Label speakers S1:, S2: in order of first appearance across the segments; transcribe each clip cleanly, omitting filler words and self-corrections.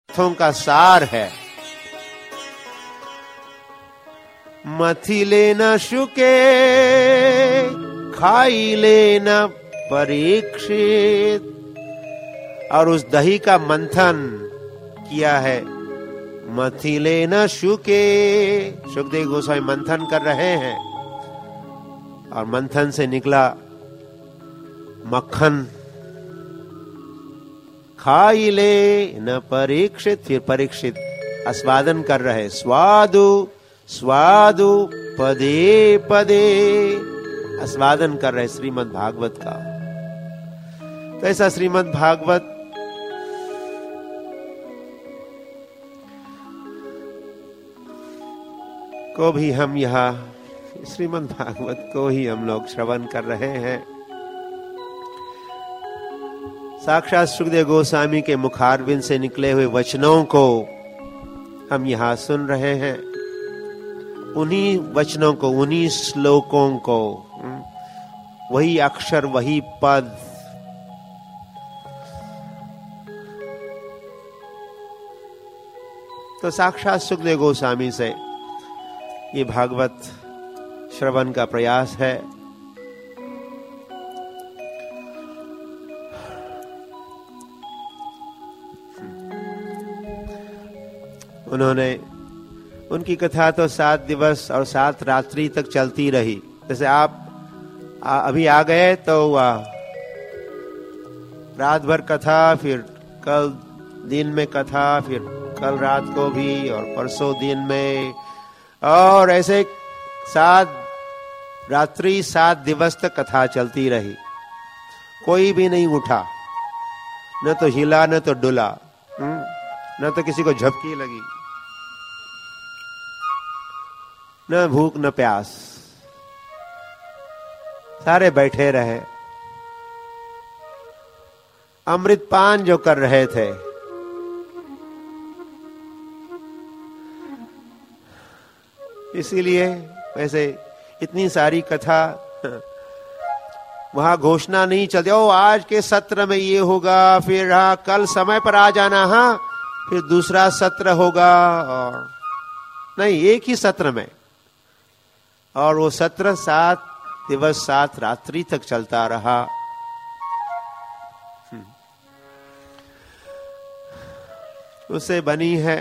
S1: ग्रंथों का सार है। मथी लेना शुके, खाई लेना परीक्षित। और उस दही का मंथन किया है। मथी लेना शुके, सुखदेव गोस्वामी मंथन कर रहे हैं और मंथन से निकला मक्खन। खाई ले न परीक्षित, फिर परीक्षित आस्वादन कर रहे। स्वादु स्वादु पदे पदे आस्वादन कर रहे श्रीमद् भागवत का। तो ऐसा श्रीमद् भागवत को भी हम यहाँ, श्रीमद् भागवत को ही हम लोग श्रवण कर रहे हैं। साक्षात सुखदेव गोस्वामी के मुखारविंद से निकले हुए वचनों को हम यहाँ सुन रहे हैं। उन्हीं वचनों को, उन्हीं श्लोकों को, वही अक्षर, वही पद, तो साक्षात सुखदेव गोस्वामी से ये भागवत श्रवण का प्रयास है। उन्होंने, उनकी कथा तो 7 दिवस और 7 रात्रि तक चलती रही। जैसे आप अभी आ गए तो रात भर कथा, फिर कल दिन में कथा, फिर कल रात को भी, और परसों दिन में, और ऐसे 7 रात्रि 7 दिवस तक कथा चलती रही। कोई भी नहीं उठा, न तो हिला न तो डुला, न तो किसी को झपकी लगी, न भूख न प्यास, सारे बैठे रहे। अमृतपान जो कर रहे थे, इसीलिए वैसे इतनी सारी कथा वहां घोषणा नहीं चलती, ओ आज के सत्र में ये होगा, फिर हाँ कल समय पर आ जाना, हाँ फिर दूसरा सत्र होगा, और नहीं, एक ही सत्र में। और वो सत्र 7 दिवस 7 रात्रि तक चलता रहा। उससे बनी है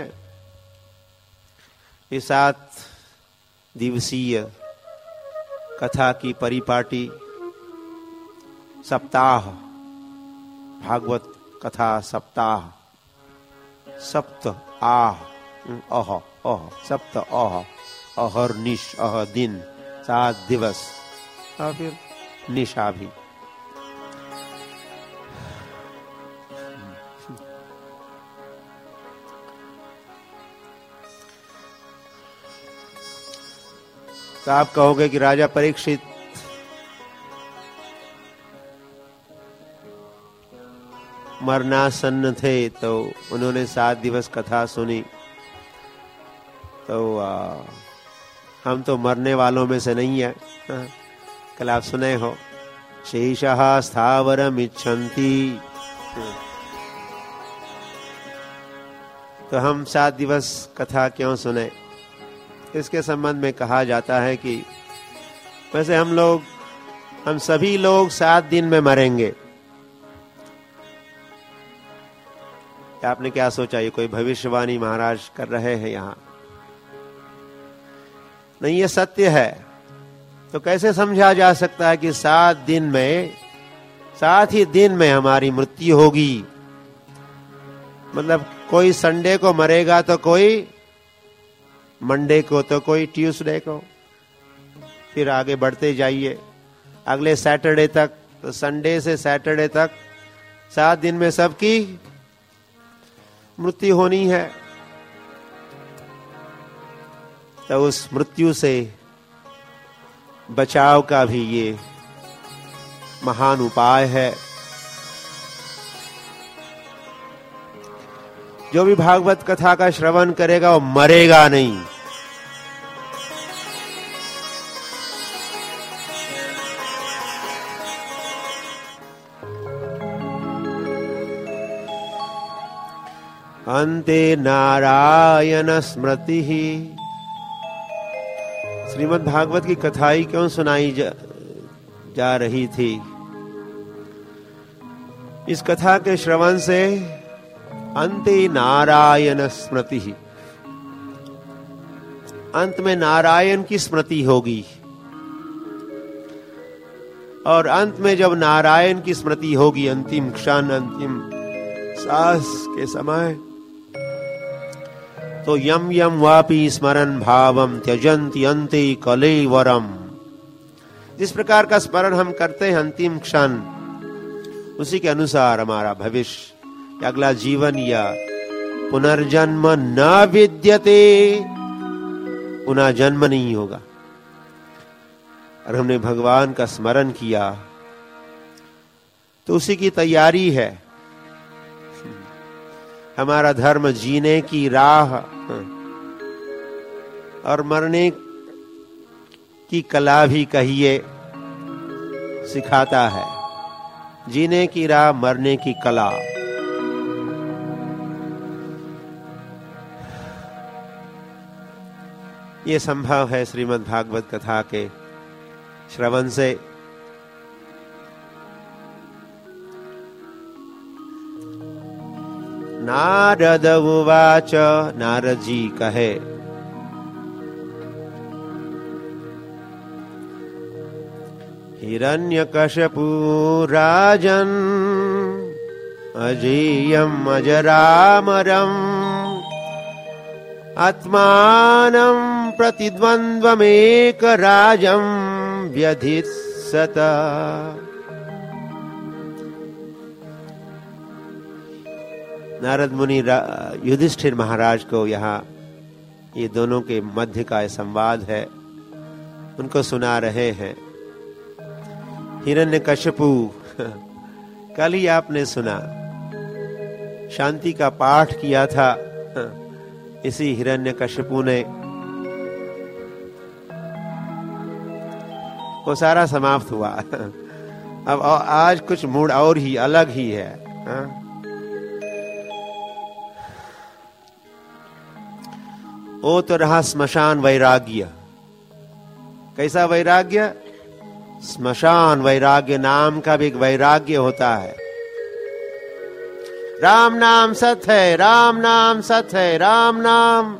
S1: ये 7 दिवसीय कथा की परिपाटी, सप्ताह, भागवत कथा सप्ताह। सप्त आह अह अह, सप्त अह, अहर्निश, अह दिन, 7 दिवस, और फिर निशा भी। तो आप कहोगे कि राजा परीक्षित मरणासन्न थे, तो उन्होंने 7 दिवस कथा सुनी, तो हम तो मरने वालों में से नहीं है। कल आप सुने हो, शेषः स्थावरम इच्छन्ति, तो हम 7 दिवस कथा क्यों सुने? इसके संबंध में कहा जाता है कि वैसे हम सभी लोग 7 दिन में मरेंगे। आपने क्या सोचा, ये कोई भविष्यवाणी महाराज कर रहे हैं यहाँ? नहीं, ये सत्य है। तो कैसे समझा जा सकता है कि 7 दिन में, 7 ही दिन में हमारी मृत्यु होगी? मतलब कोई संडे को मरेगा, तो कोई मंडे को, तो कोई ट्यूसडे को, फिर आगे बढ़ते जाइए अगले सैटरडे तक। तो संडे से सैटरडे तक 7 दिन में सबकी मृत्यु होनी है। तो उस मृत्यु से बचाव का भी ये महान उपाय है। जो भी भागवत कथा का श्रवण करेगा वो मरेगा नहीं। अन्ते नारायण स्मृति ही। श्रीमद् भागवत की कथाई क्यों सुनाई जा रही थी? इस कथा के श्रवण से अन्ते नारायण स्मृति ही, अंत में नारायण की स्मृति होगी। और अंत में जब नारायण की स्मृति होगी, अंतिम क्षण, अंतिम सांस के समय, तो यम यम वापि स्मरण भावम त्यजन्ति अन्ते कलेवरम। जिस प्रकार का स्मरण हम करते हैं अंतिम क्षण, उसी के अनुसार हमारा भविष्य, अगला जीवन या पुनर्जन्म न विद्यते, पुनः जन्म नहीं होगा। और हमने भगवान का स्मरण किया तो उसी की तैयारी है। हमारा धर्म जीने की राह और मरने की कला भी कहिए सिखाता है। जीने की राह, मरने की कला। ये संभव है श्रीमद् भागवत कथा के श्रवण से। नारद उवाच, नारद जी कहे, हिरण्यकशिपु राजन् अजेयम् अजरामरम् आत्मानं प्रतिद्वन्द्वमेकराजं व्यधिसत। नारद मुनि युधिष्ठिर महाराज को यहाँ, ये दोनों के मध्य का संवाद है, उनको सुना रहे हैं। हिरण्यकशिपु, कल ही आपने सुना, शांति का पाठ किया था। इसी हिरण्यकशिपु ने वो सारा समाप्त हुआ। अब आज कुछ मूड और ही अलग ही है। वो तो रहा स्मशान वैराग्य। कैसा वैराग्य? स्मशान वैराग्य नाम का भी एक वैराग्य होता है। राम नाम सत्य है, राम नाम सत्य है, राम नाम।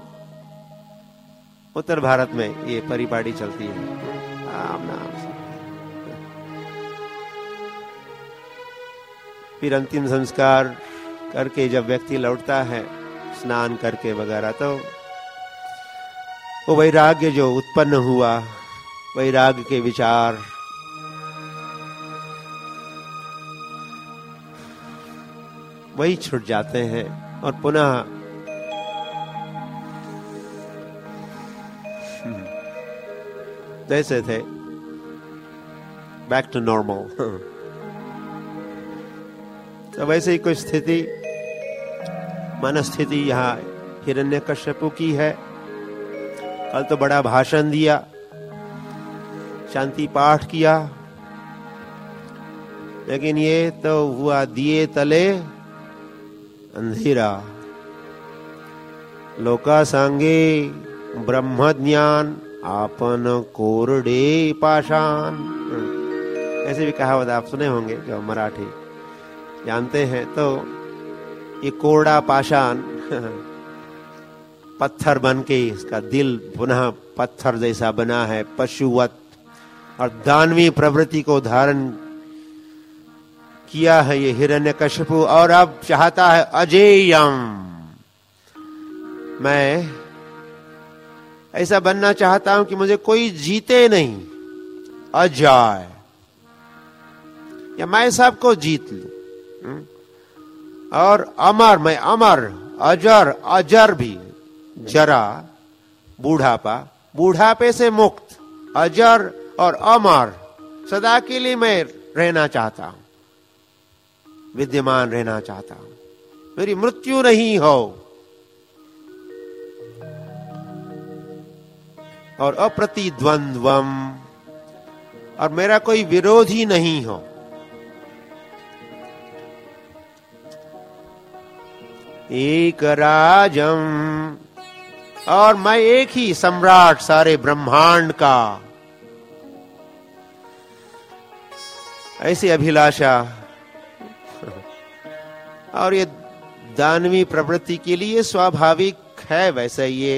S1: उत्तर भारत में ये परिपाटी चलती है, राम नाम सत्य। फिर अंतिम संस्कार करके जब व्यक्ति लौटता है स्नान करके वगैरह, तो वो वैराग्य जो उत्पन्न हुआ, वैराग्य के विचार, वही छूट जाते हैं और पुनः जैसे थे, बैक टू नॉर्मल। तो वैसे ही कुछ स्थिति, मनस्थिति यहाँ हिरण्यकश्यपु की है। कल तो बड़ा भाषण दिया, शांति पाठ किया, लेकिन ये तो हुआ दिए तले अंधेरा। लोका सांगे ब्रह्म ज्ञान आपन कोरडे पाषाण। ऐसे भी कहावत आप सुने होंगे जो मराठी जानते हैं। तो ये कोरडा पाषाण पत्थर बन के इसका दिल पुनः पत्थर जैसा बना है, पशुवत, और दानवी प्रवृत्ति को धारण किया है ये हिरण्यकशिपु। और अब चाहता है अजेयम, मैं ऐसा बनना चाहता हूं कि मुझे कोई जीते नहीं, अजय, या मैं सबको जीत लूं। और अमर, मैं अमर, अजर, अजर भी, जरा बूढ़ापा, बूढ़ापे से मुक्त, अजर और अमर, सदा के लिए मैं रहना चाहता हूं, विद्यमान रहना चाहता हूं, मेरी मृत्यु नहीं हो। और अप्रतिद्वंद्वम, और मेरा कोई विरोधी नहीं हो। एक राजम, और मैं एक ही सम्राट सारे ब्रह्मांड का। ऐसी अभिलाषा और ये दानवी प्रवृत्ति के लिए स्वाभाविक है। वैसे ये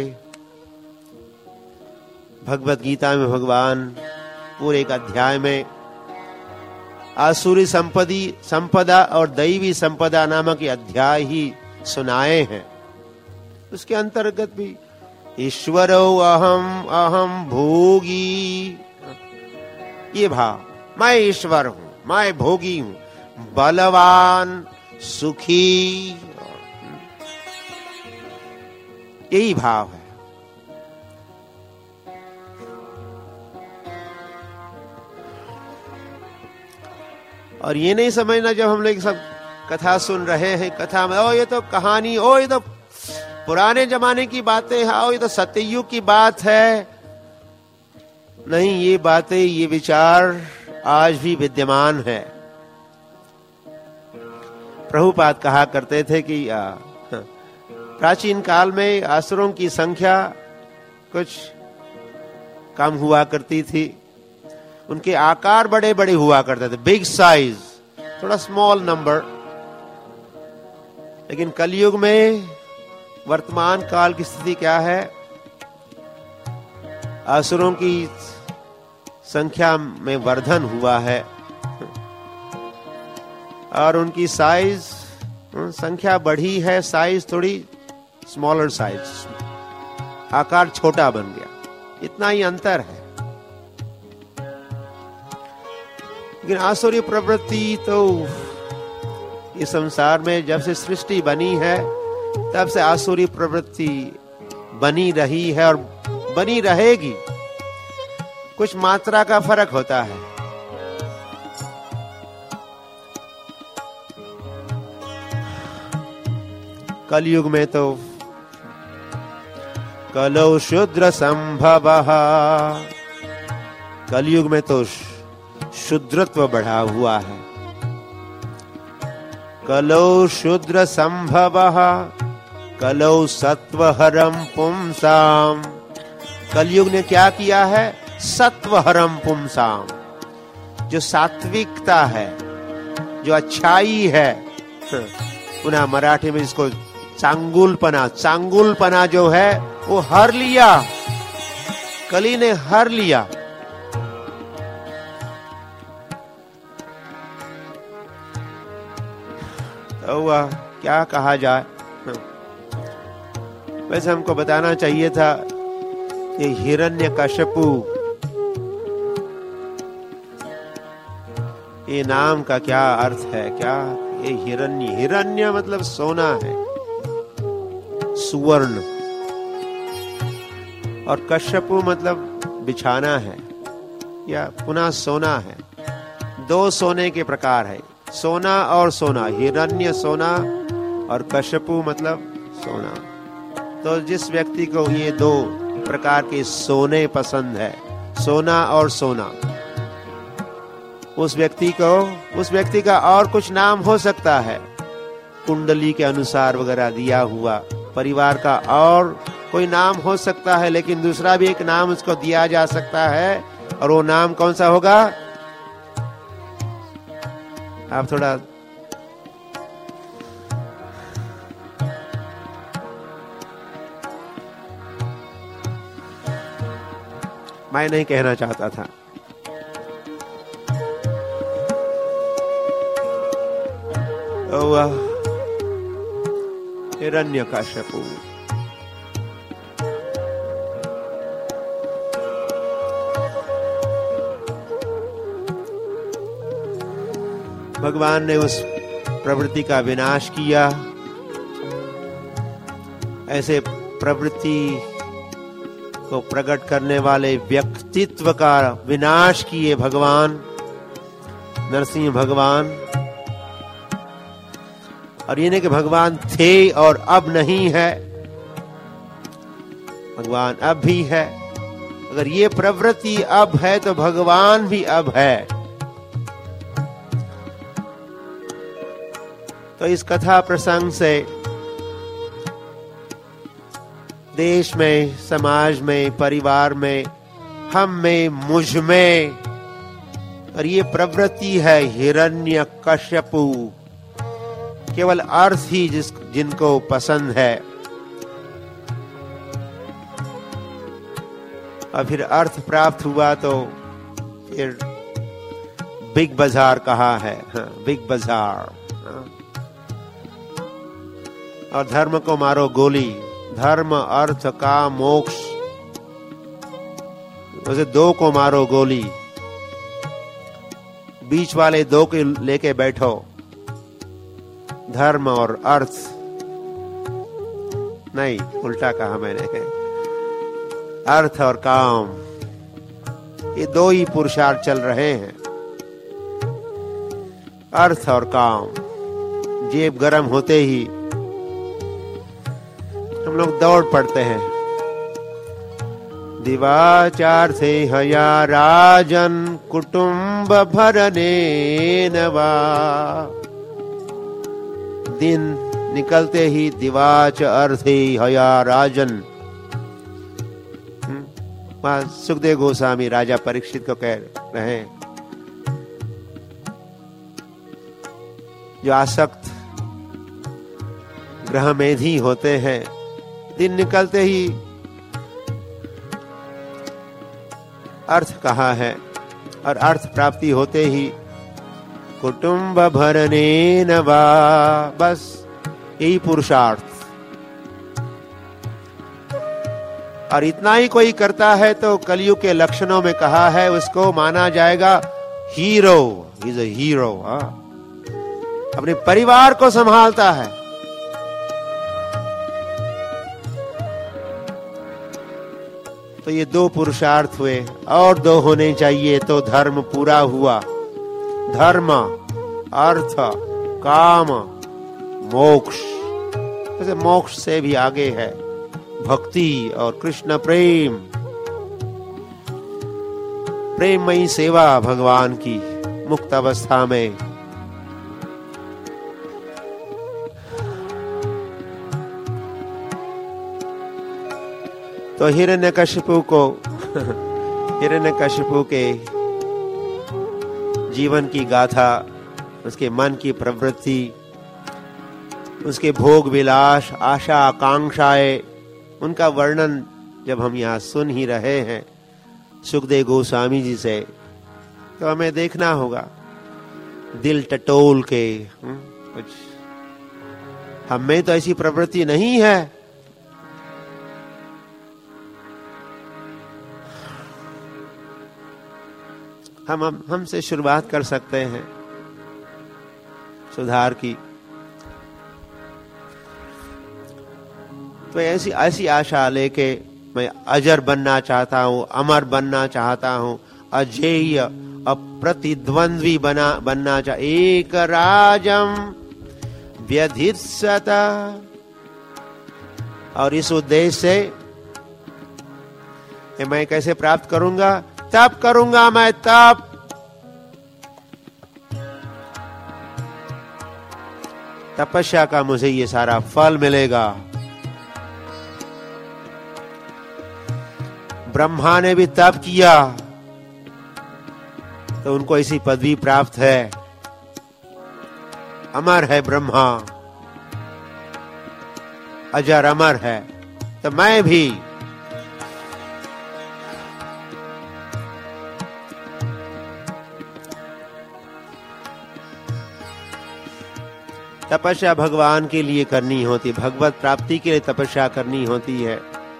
S1: भगवत गीता में भगवान पूरे एक अध्याय में आसुरी संपदा और दैवी संपदा नामक अध्याय ही सुनाए हैं। उसके अंतर्गत भी ईश्वरो अहम अहम भोगी, ये भाव, मैं ईश्वर हूं, मैं भोगी हूं, बलवान, सुखी, यही भाव है। और ये नहीं समझना जब हम लोग सब कथा सुन रहे हैं, कथा में ओ ये तो कहानी, ओ ये तो पुराने जमाने की बातें हैं, ओ ये तो सत्ययुग की बात है। नहीं, ये बातें, ये विचार आज भी विद्यमान है। प्रभुपाद कहा करते थे कि प्राचीन काल में असुरों की संख्या कुछ कम हुआ करती थी, उनके आकार बड़े बड़े हुआ करते थे, बिग साइज, थोड़ा स्मॉल नंबर। लेकिन कलयुग में वर्तमान काल की स्थिति क्या है? असुरों की संख्या में वर्धन हुआ है और उनकी साइज, संख्या बढ़ी है, साइज थोड़ी स्मॉलर साइज, आकार छोटा बन गया, इतना ही अंतर है। लेकिन आसुरी प्रवृत्ति तो इस संसार में जब से सृष्टि बनी है तब से आसुरी प्रवृत्ति बनी रही है और बनी रहेगी। कुछ मात्रा का फर्क होता है। कलयुग में तो कलौ शूद्र संभवः, कलयुग में तो शूद्रत्व बढ़ा हुआ है। कलौ शूद्र संभवः कलौ सत्वहरम पुंसाम, कलयुग ने क्या किया है? सत्वहरम पुंसाम, जो सात्विकता है, जो अच्छाई है, पुनः मराठी में इसको चांगुलपना, चांगुलपना जो है वो हर लिया, कली ने हर लिया। तो वह क्या कहा जाए? वैसे हमको बताना चाहिए था कि हिरण्यकश्यपु, ये नाम का क्या अर्थ है? क्या ये हिरण्य, हिरण्य मतलब सोना है, सुवर्ण, और कश्यपु मतलब बिछाना है या पुनः सोना है। दो सोने के प्रकार है, सोना और सोना, हिरण्य सोना और कश्यपु मतलब सोना। तो जिस व्यक्ति को ये दो प्रकार के सोने पसंद है, सोना और सोना, उस व्यक्ति का और कुछ नाम हो सकता है, कुंडली के अनुसार वगैरह दिया हुआ, परिवार का और कोई नाम हो सकता है, लेकिन दूसरा भी एक नाम उसको दिया जा सकता है। और वो नाम कौन सा होगा? आप थोड़ा मैं नहीं कहना चाहता था। वह हिरण्यकश्यपु, भगवान ने उस प्रवृत्ति का विनाश किया। ऐसे प्रवृत्ति को प्रकट करने वाले व्यक्तित्व का विनाश किए भगवान नरसिंह भगवान। और ये नहीं कि भगवान थे और अब नहीं है, भगवान अब भी है। अगर ये प्रवृत्ति अब है तो भगवान भी अब है। तो इस कथा प्रसंग से देश में, समाज में, परिवार में, हम में, मुझ में। और ये प्रवृत्ति है हिरण्यकश्यपु, केवल अर्थ ही जिनको पसंद है। और फिर अर्थ प्राप्त हुआ तो फिर बिग बाजार कहा है, बिग बाजार। और धर्म को मारो गोली, धर्म, अर्थ, काम, मोक्ष, वैसे दो को मारो गोली, बीच वाले दो के लेके बैठो, धर्म और अर्थ नहीं, उल्टा कहा मैंने, अर्थ और काम, ये दो ही पुरुषार्थ चल रहे हैं। अर्थ और काम, जेब गरम होते ही हम लोग दौड़ पड़ते हैं। दिवाचार से हया राजन कुटुंब भरने नवा। दिन निकलते ही दिवाच अर्थे हया राजन। वहां सुखदेव गोस्वामी राजा परीक्षित को कह रहे हैं, जो आसक्त ग्रह मेधी होते हैं, दिन निकलते ही अर्थ कहा है, और अर्थ प्राप्ति होते ही कुटुंब भरने नवा, बस यही पुरुषार्थ। और इतना ही कोई करता है तो कलयुग के लक्षणों में कहा है उसको माना जाएगा हीरो, इज अ हीरो। अपने परिवार को संभालता है। तो ये दो पुरुषार्थ हुए, और दो होने चाहिए तो धर्म पूरा हुआ। धर्म, अर्थ, काम, मोक्ष। जैसे मोक्ष से भी आगे है भक्ति और कृष्ण प्रेम, प्रेममयी सेवा भगवान की मुक्त अवस्था में। तो हिरण्यकशिपु के जीवन की गाथा, उसके मन की प्रवृत्ति, उसके भोग विलास, आशा आकांक्षाएं, उनका वर्णन जब हम यहाँ सुन ही रहे हैं सुखदेव गोस्वामी जी से, तो हमें देखना होगा दिल टटोल के, कुछ हम में तो ऐसी प्रवृत्ति नहीं है। हमसे शुरुआत कर सकते हैं सुधार की। तो ऐसी आशा लेके मैं अजर बनना चाहता हूं, अमर बनना चाहता हूं, अजेय अप्रतिद्वंद्वी बनना चाह, एक राजम व्यधित्सत। और इस उद्देश्य से मैं कैसे प्राप्त करूंगा? तप करूंगा मैं, तप। तपस्या का मुझे ये सारा फल मिलेगा। ब्रह्मा ने भी तप किया तो उनको ऐसी पदवी प्राप्त है। अमर है ब्रह्मा, अजर अमर है, तो मैं भी तपस्या भगवान के लिए करनी होती, भगवत प्राप्ति के लिए तपस्या करनी होती है।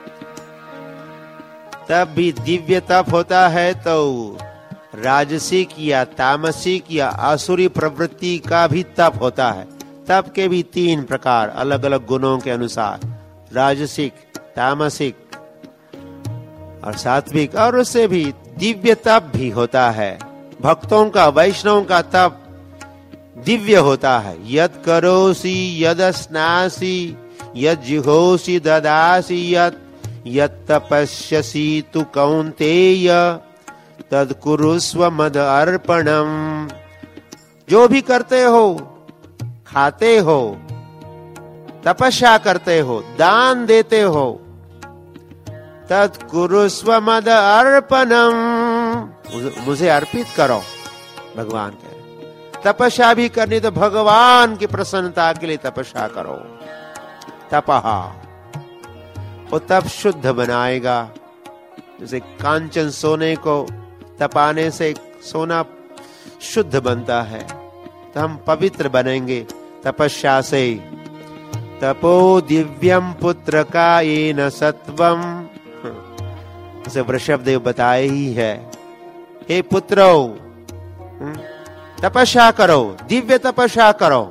S1: तब भी दिव्य तप होता है तो राजसिक या तामसिक या आसुरी प्रवृत्ति का भी तप होता है। तप के भी 3 प्रकार, अलग अलग गुणों के अनुसार, राजसिक, तामसिक और सात्विक। और उससे भी दिव्य तप भी होता है। भक्तों का, वैष्णव का तप दिव्य होता है। यद करोसि यद स्नासि यद जिहोसि ददासि यद तपस्यसि तु कौन्तेय तद कुरुस्व मद अर्पणम। जो भी करते हो, खाते हो, तपस्या करते हो, दान देते हो, तत्कुरुस्व मद अर्पणम, मुझे अर्पित करो, भगवान कह रहे। तपस्या भी करनी तो भगवान की प्रसन्नता के लिए तपस्या करो। तपहा, वो तप शुद्ध बनाएगा। जैसे कांचन सोने को तपाने से सोना शुद्ध बनता है, तो हम पवित्र बनेंगे तपस्या से। तपो दिव्यम पुत्र का ये न सत्वम, उसे वृषभदेव बताए ही है। हे पुत्रो, तपस्या करो, दिव्य तपस्या करो।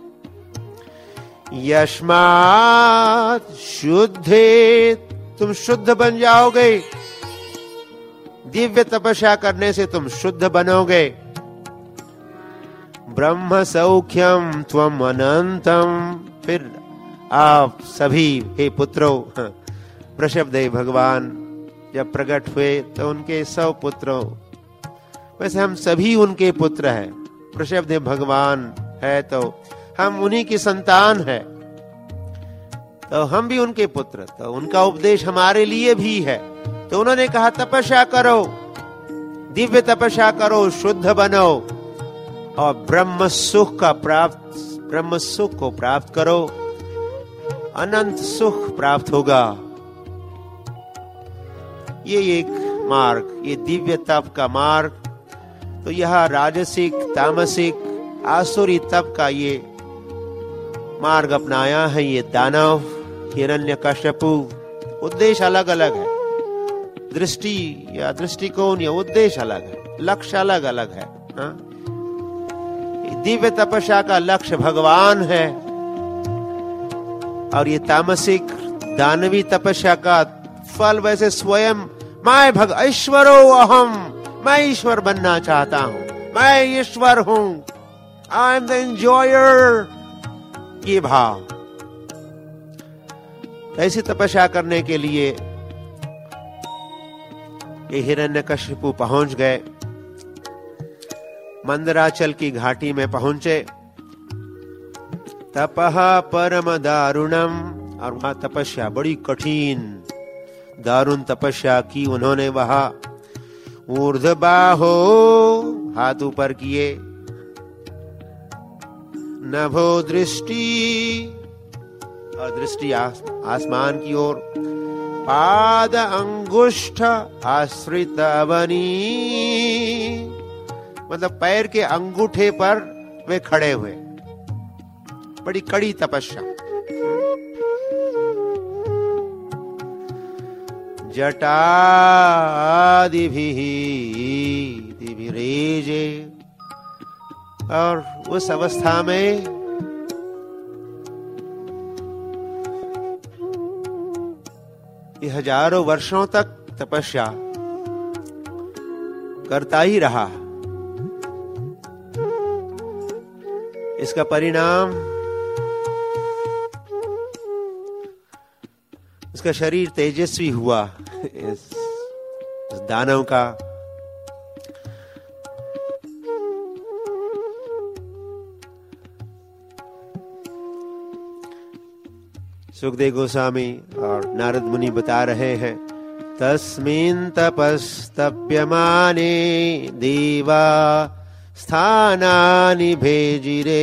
S1: यस्मात् शुद्धे, तुम शुद्ध बन जाओगे। दिव्य तपस्या करने से तुम शुद्ध बनोगे। ब्रह्म सौख्यम त्वम अनंतम, फिर आप सभी हे पुत्रों, वृषभदेव भगवान जब प्रकट हुए तो उनके 100 पुत्रों, वैसे हम सभी उनके पुत्र हैं। वृषभदेव भगवान है तो हम उन्हीं की संतान है, तो हम भी उनके पुत्र, तो उनका उपदेश हमारे लिए भी है। तो उन्होंने कहा तपस्या करो, दिव्य तपस्या करो, शुद्ध बनो और ब्रह्म सुख को प्राप्त करो, अनंत सुख प्राप्त होगा। ये एक मार्ग, ये दिव्य तप का मार्ग। तो यह राजसिक, तामसिक, आसुरी तप का ये मार्ग अपनाया है ये दानव हिरण्यकश्यपु। उद्देश्य अलग अलग है, दृष्टि या दृष्टिकोण या उद्देश्य अलग है, लक्ष्य अलग अलग है। दिव्य तपस्या का लक्ष्य भगवान है, और ये तामसिक दानवी तपस्या का फल वैसे स्वयं मैं ईश्वरो अहम, मैं ईश्वर बनना चाहता हूं, मैं ईश्वर हूं, आई एम द एंजॉयर, ये भाव। ऐसी तपस्या करने के लिए ये हिरण्यकशिपु पहुंच गए, मंदराचल की घाटी में पहुंचे। तपः परम दारुणम, और वहां तपस्या बड़ी कठिन दारुण तपस्या की उन्होंने। वहां ऊर्ध्वबाहो, हाथ ऊपर किए, नभो दृष्टि, और दृष्टि आसमान की ओर, पाद अंगुष्ठ आश्रित अवनी, मतलब पैर के अंगूठे पर वे खड़े हुए। बड़ी कड़ी तपस्या। जटादिभिः दिभिरेजे, और उस अवस्था में ये हजारों वर्षों तक तपस्या करता ही रहा। इसका परिणाम उसका शरीर तेजस्वी हुआ। इस दानव का सुखदेव गोस्वामी और नारद मुनि बता रहे हैं, तस्मिन् तपस्तप्यमाने देवा स्थानानि भेजिरे।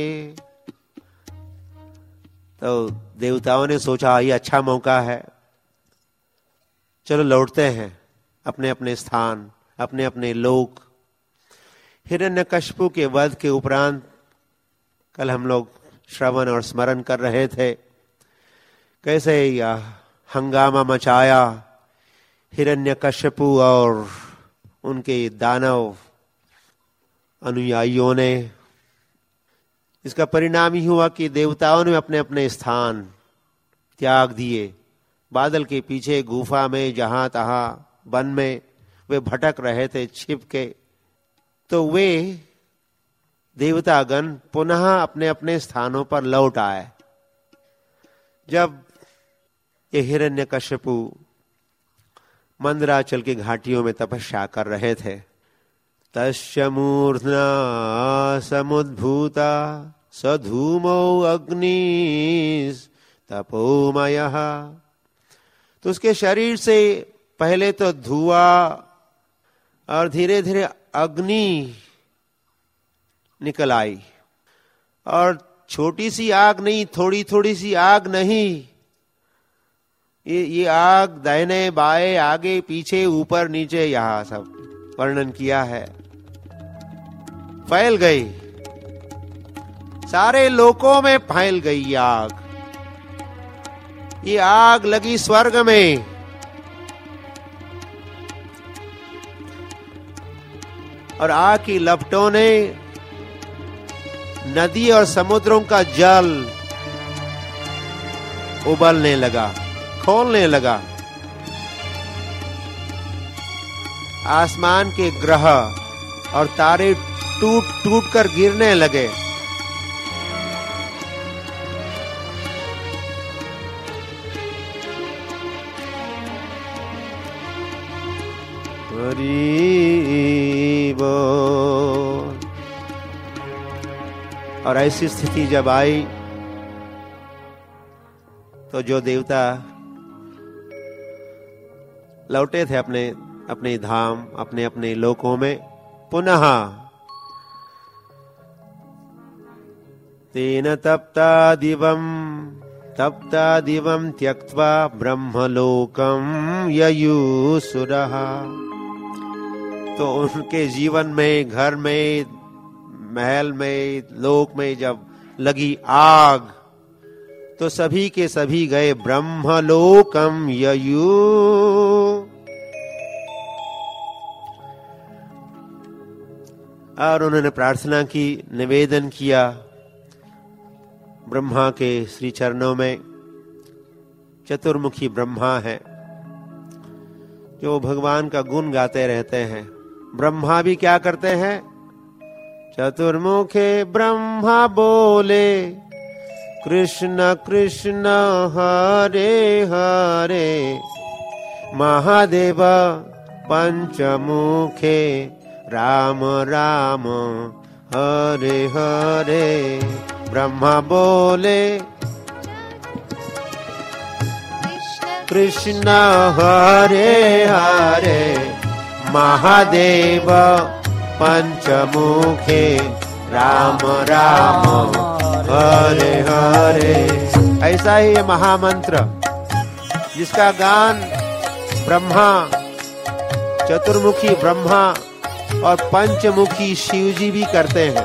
S1: तो देवताओं ने सोचा ये अच्छा मौका है, चलो लौटते हैं अपने अपने स्थान, अपने अपने लोक। हिरण्यकशिपु के वध के उपरांत कल हम लोग श्रवण और स्मरण कर रहे थे, कैसे हंगामा मचाया हिरण्यकशिपु और उनके दानव अनुयायियों ने। इसका परिणाम ही हुआ कि देवताओं ने अपने अपने स्थान त्याग दिए। बादल के पीछे गुफा में, जहां तहां वन में वे भटक रहे थे छिप के। तो वे देवतागण पुनः अपने अपने स्थानों पर लौट आए। जब ये हिरण्यकशिपु मंदराचल की घाटियों में तपस्या कर रहे थे, तस्य मूर्ध्ना समुद्भूता सधूमो अग्निस् तपोमयः तो उसके शरीर से पहले तो धुआं और धीरे धीरे अग्नि निकल आई, और छोटी सी आग नहीं, थोड़ी थोड़ी सी आग नहीं, ये आग दाहिने बाएं आगे पीछे ऊपर नीचे यहां सब वर्णन किया है, फैल गई, सारे लोकों में फैल गई ये आग। ये आग लगी स्वर्ग में, और आग की लपटों ने नदी और समुद्रों का जल उबलने लगा, खोलने लगा। आसमान के ग्रह और तारे टूट टूट कर गिरने लगे। हरि बोल। और ऐसी स्थिति जब आई तो जो देवता लौटे थे अपने अपने धाम, अपने अपने लोकों में, पुनः तेन तप्ता दिवं त्यक्त्वा ब्रह्मलोकम ययुसुरः। तो उनके जीवन में, घर में, महल में, लोक में जब लगी आग तो सभी के सभी गए ब्रह्मलोकम ययु। और उन्होंने प्रार्थना की, निवेदन किया ब्रह्मा के श्री चरणों में। चतुर्मुखी ब्रह्मा है जो भगवान का गुण गाते रहते हैं। ब्रह्मा भी क्या करते हैं? चतुर्मुखे ब्रह्मा बोले कृष्ण कृष्ण हरे हरे, महादेव पंचमुखे राम राम हरे हरे। ब्रह्मा बोले कृष्ण हरे हरे, महादेव पंचमुखे राम राम हरे हरे। ऐसा ही ये महामंत्र जिसका गान ब्रह्मा, चतुर्मुखी ब्रह्मा और पंचमुखी शिवजी भी करते हैं।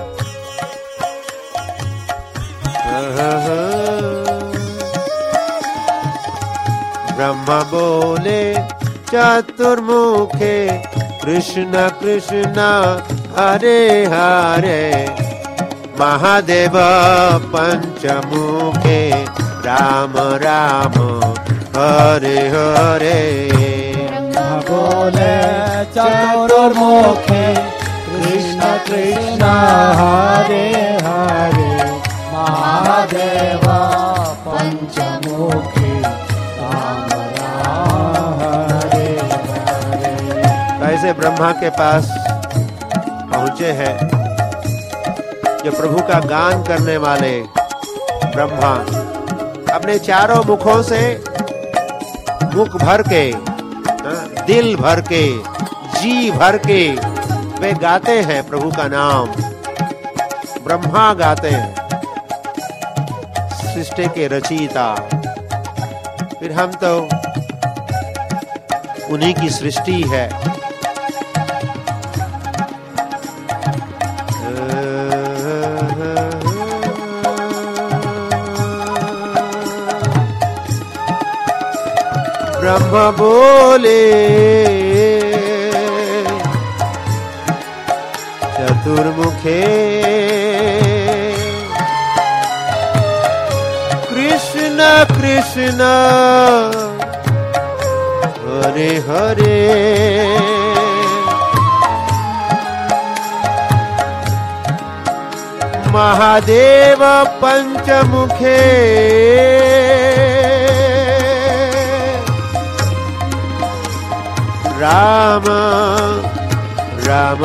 S1: ब्रह्मा बोले चतुर्मुखे कृष्ण कृष्ण हरे हरे, महादेव पंचमुखे राम राम हरे हरे।
S2: ब्रह्मा बोले चतुर्मुखे कृष्ण कृष्ण हरे हरे, महादेव पंचमुखे राम राम हरे हरे।
S1: ऐसे ब्रह्मा के पास पहुंचे हैं जो प्रभु का गान करने वाले ब्रह्मा अपने चारों मुखों से, मुख भर के, दिल भर के, जी भर के वे गाते हैं प्रभु का नाम। ब्रह्मा गाते हैं, सृष्टि के रचयिता। फिर हम तो उन्हीं की सृष्टि है। ब्रह्म बोले चतुर्मुखे कृष्ण कृष्ण हरे हरे, महादेव पंचमुखे राम राम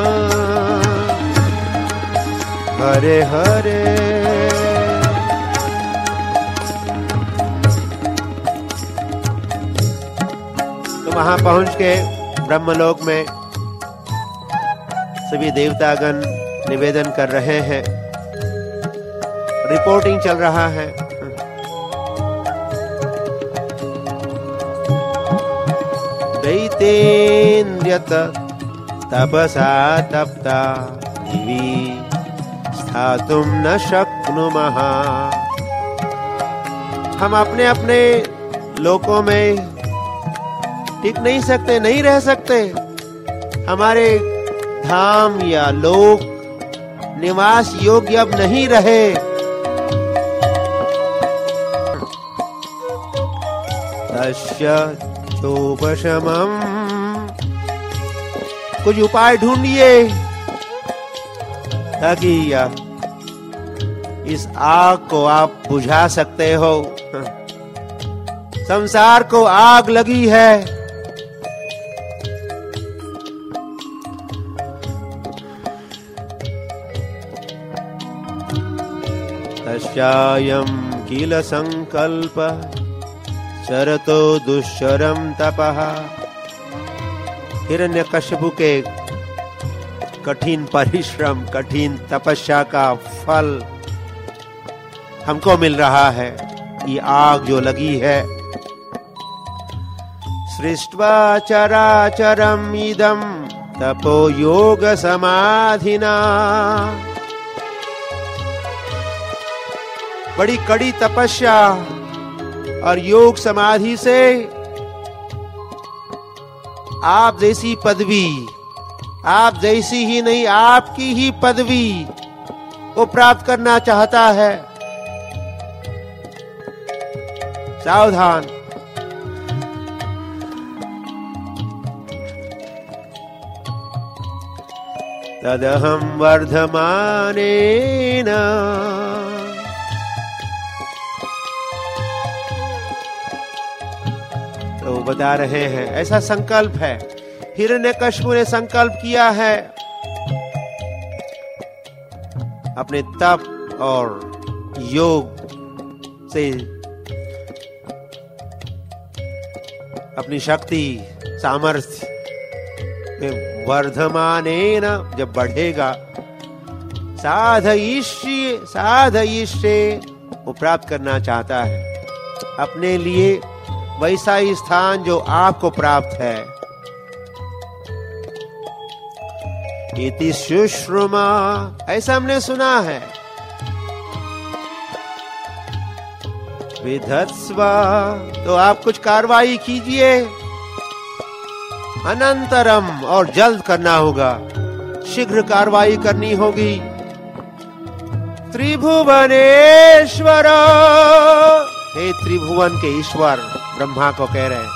S1: हरे हरे। वहां पहुंच के ब्रह्मलोक में सभी देवतागण निवेदन कर रहे हैं, रिपोर्टिंग चल रहा है। दैतेन्द्रियत तपसा तप्ता दिवि स्थातुं न शक्नुमः। हम अपने अपने लोकों में टिक नहीं सकते, नहीं रह सकते। हमारे धाम या लोक निवास योग्य अब नहीं रहे। तस्य चोपशमम्, कुछ उपाय ढूंढिए ताकि इस आग को आप बुझा सकते हो। संसार को आग लगी है। तस्यायं किल संकल्प शरतो दुश्चरम तपः। हिरण्यकश्यपु के कठिन परिश्रम, कठिन तपस्या का फल हमको मिल रहा है। ये आग जो लगी है। सृष्ट्वा चराचरम इदं तपो योग समाधिना। बड़ी कड़ी तपस्या और योग समाधि से आप जैसी पदवी, आप जैसी ही नहीं आपकी ही पदवी वो प्राप्त करना चाहता है। सावधान। तदहं वर्धमानेन तो बता रहे हैं ऐसा संकल्प है। हिरण्यकश्यप ने संकल्प किया है अपने तप और योग से अपनी शक्ति सामर्थ्य में वर्धमानेन जब बढ़ेगा साधयिष्ये वो प्राप्त करना चाहता है अपने लिए वैसा ही स्थान जो आपको प्राप्त है। इति शुश्रुमा, ऐसा हमने सुना है। विधत्स्वा, तो आप कुछ कार्रवाई कीजिए। अनंतरम, और जल्द करना होगा, शीघ्र कार्रवाई करनी होगी। त्रिभुवनेश्वर, हे त्रिभुवन के ईश्वर, ब्रह्मा को कह रहे हैं।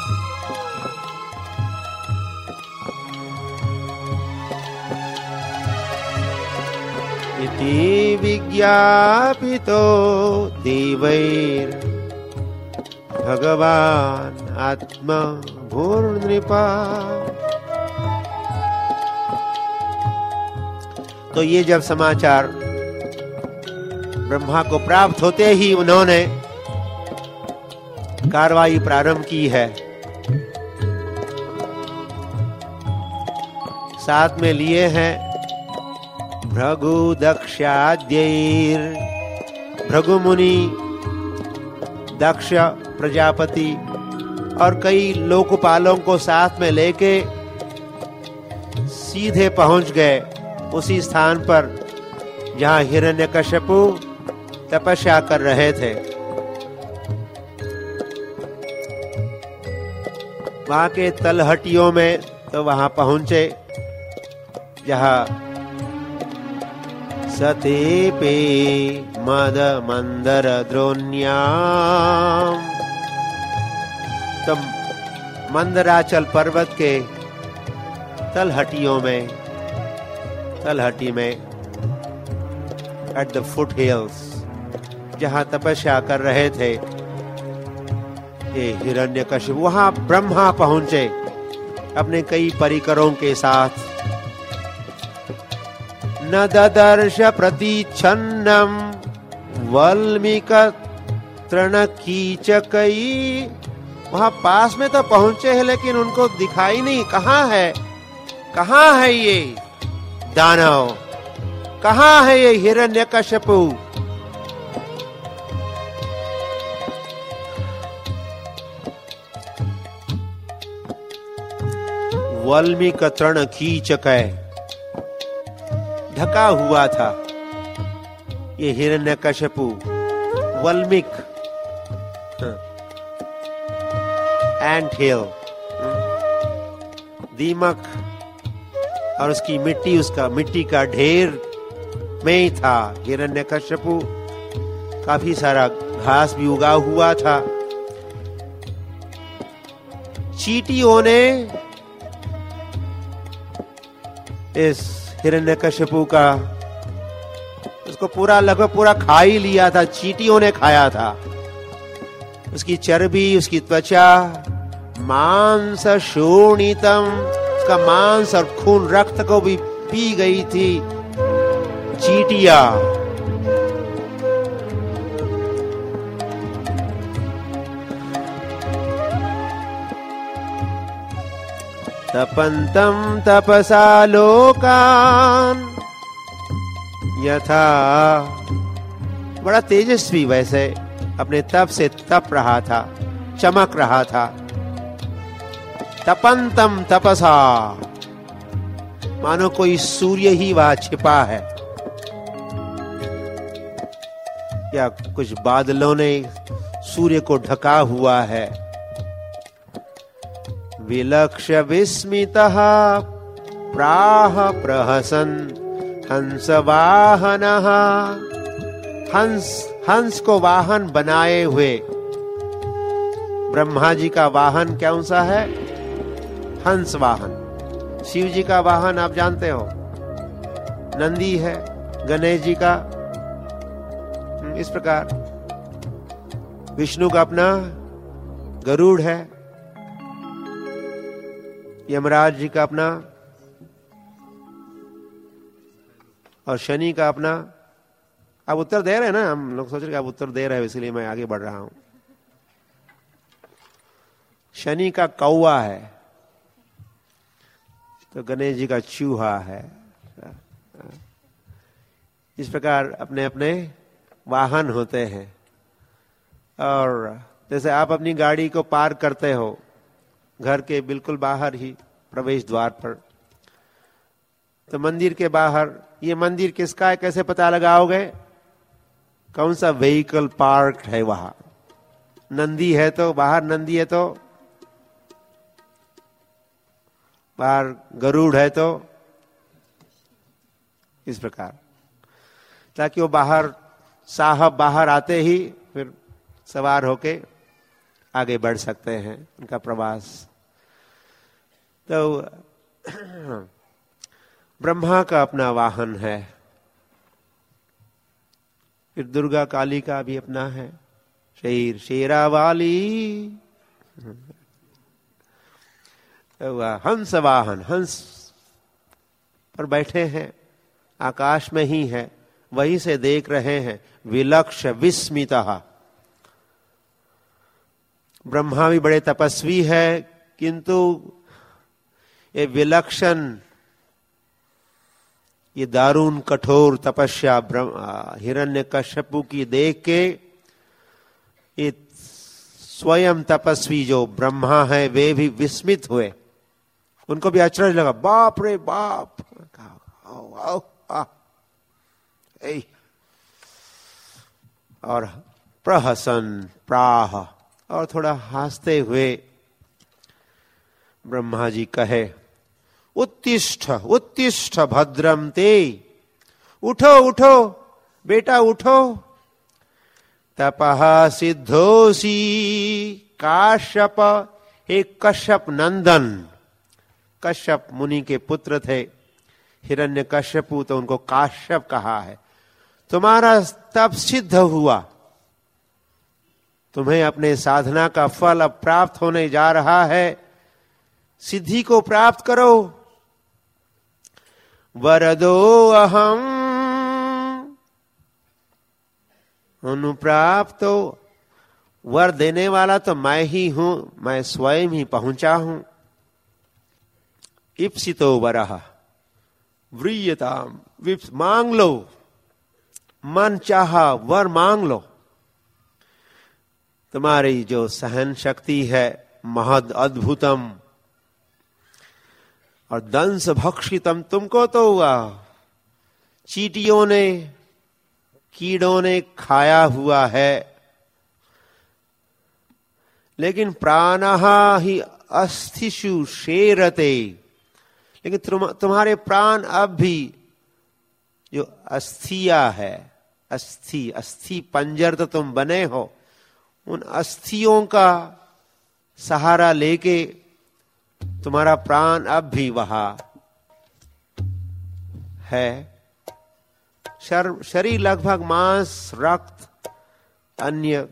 S1: इति विज्ञापितो देवैर भगवान आत्मा भूर्नृपा। तो ये जब समाचार ब्रह्मा को प्राप्त होते ही उन्होंने कार्रवाई प्रारंभ की है। साथ में लिए हैं भृगु दक्षाद्यैर, भृगु मुनि, दक्ष प्रजापति और कई लोकपालों को साथ में लेके सीधे पहुंच गए उसी स्थान पर जहां हिरण्यकश्यपु तपस्या कर रहे थे। वहां के तलहटियों में तो वहां पहुंचे जहां सतेपे मद मंदर द्रोण्याम, तो मंदराचल पर्वत के तलहटी में एट द फुट हिल्स जहां तपस्या कर रहे थे ये हिरण्यकश्यप, वहां ब्रह्मा पहुंचे अपने कई परिकरों के साथ। न ददर्श प्रतिच्छन्नम वल्मीक तृणकीचकै वहां पास में तो पहुंचे हैं लेकिन उनको दिखाई नहीं। कहां है ये दानव, कहां है ये हिरण्यकश्यपु? वाल्मीकि तृण कीचकै, ढका हुआ था ये हिरण्यकश्यपु। वाल्मीकि एंट हिल, दीमक और उसकी मिट्टी, उसका मिट्टी का ढेर में ही था हिरण्यकश्यपु। काफी सारा घास भी उगा हुआ था। चींटियों ने इस हिरण्यकश्यपु का उसको लगभग पूरा खा ही लिया था। चींटियों ने खाया था उसकी चर्बी, उसकी त्वचा, मांस शोणितम, उसका मांस और खून रक्त को भी पी गई थी चींटियां। तपंतम तपसा लोकान, यथा, बड़ा तेजस्वी वैसे अपने तप से तप रहा था, चमक रहा था। तपंतम तपसा, मानो कोई सूर्य ही वहां छिपा है, या कुछ बादलों ने सूर्य को ढका हुआ है। विलक्ष्य विस्मितः प्राह प्रहसन हंस वाहनः, हंस को वाहन बनाए हुए, ब्रह्मा जी का वाहन कौन सा है? हंस वाहन। शिव जी का वाहन आप जानते हो नंदी है, गणेश जी का इस प्रकार, विष्णु का अपना गरुड़ है, यमराज जी का अपना, और शनि का अपना। आप उत्तर दे रहे हैं ना? हम लोग सोच रहे हैं आप उत्तर दे रहे हैं, इसलिए मैं आगे बढ़ रहा हूं। शनि का कौवा है, तो गणेश जी का चूहा है। इस प्रकार अपने अपने वाहन होते हैं। और जैसे आप अपनी गाड़ी को पार्क करते हो घर के बिल्कुल बाहर ही प्रवेश द्वार पर, तो मंदिर के बाहर, ये मंदिर किसका है कैसे पता लगाओगे? कौन सा व्हीकल पार्क है वहां? नंदी है तो बाहर, नंदी है तो बाहर, गरुड़ है तो इस प्रकार, ताकि वो बाहर, साहब बाहर आते ही फिर सवार होके आगे बढ़ सकते हैं उनका प्रवास। तो ब्रह्मा का अपना वाहन है, फिर दुर्गा काली का भी अपना है, शेर, शेरावाली। हंस वाहन, हंस पर बैठे हैं, आकाश में ही है, वहीं से देख रहे हैं। विलक्ष्य विस्मितः, ब्रह्मा भी बड़े तपस्वी है, किंतु ये विलक्षण, ये दारुण कठोर तपस्या हिरण्यकश्यपु की देख के ये स्वयं तपस्वी जो ब्रह्मा है वे भी विस्मित हुए। उनको भी आश्चर्य लगा, बाप रे बाप। और प्रहसन प्राह, और थोड़ा हंसते हुए ब्रह्मा जी कहे, उत्तिष्ठ उत्तिष्ठ भद्रम ते, उठो उठो बेटा उठो। तपः सिद्धोसी काश्यप, एक कश्यप नंदन, कश्यप मुनि के पुत्र थे, हिरण्यकश्यपु तो उनको काश्यप कहा है। तुम्हारा तप सिद्ध हुआ, तुम्हें अपने साधना का फल अब प्राप्त होने जा रहा है, सिद्धि को प्राप्त करो। वरदो अहम अनुप्राप्तो, वर देने वाला तो मैं ही हूं, मैं स्वयं ही पहुंचा हूं। इप्सितो वरः व्रीयताम, मांग लो, मन चाहा वर मांग लो। तुम्हारी जो सहन शक्ति है महद अद्भुतम, और दंश भक्षितम, तुमको तो चींटियों ने, कीड़ों ने खाया हुआ है, लेकिन प्राणः ही अस्थिषु शेरते, लेकिन तुम्हारे प्राण अब भी जो अस्थिया है, अस्थि पंजर तो तुम बने हो, उन अस्थियों का सहारा लेके तुम्हारा प्राण अब भी वहां है। शरीर लगभग मांस, रक्त, अन्य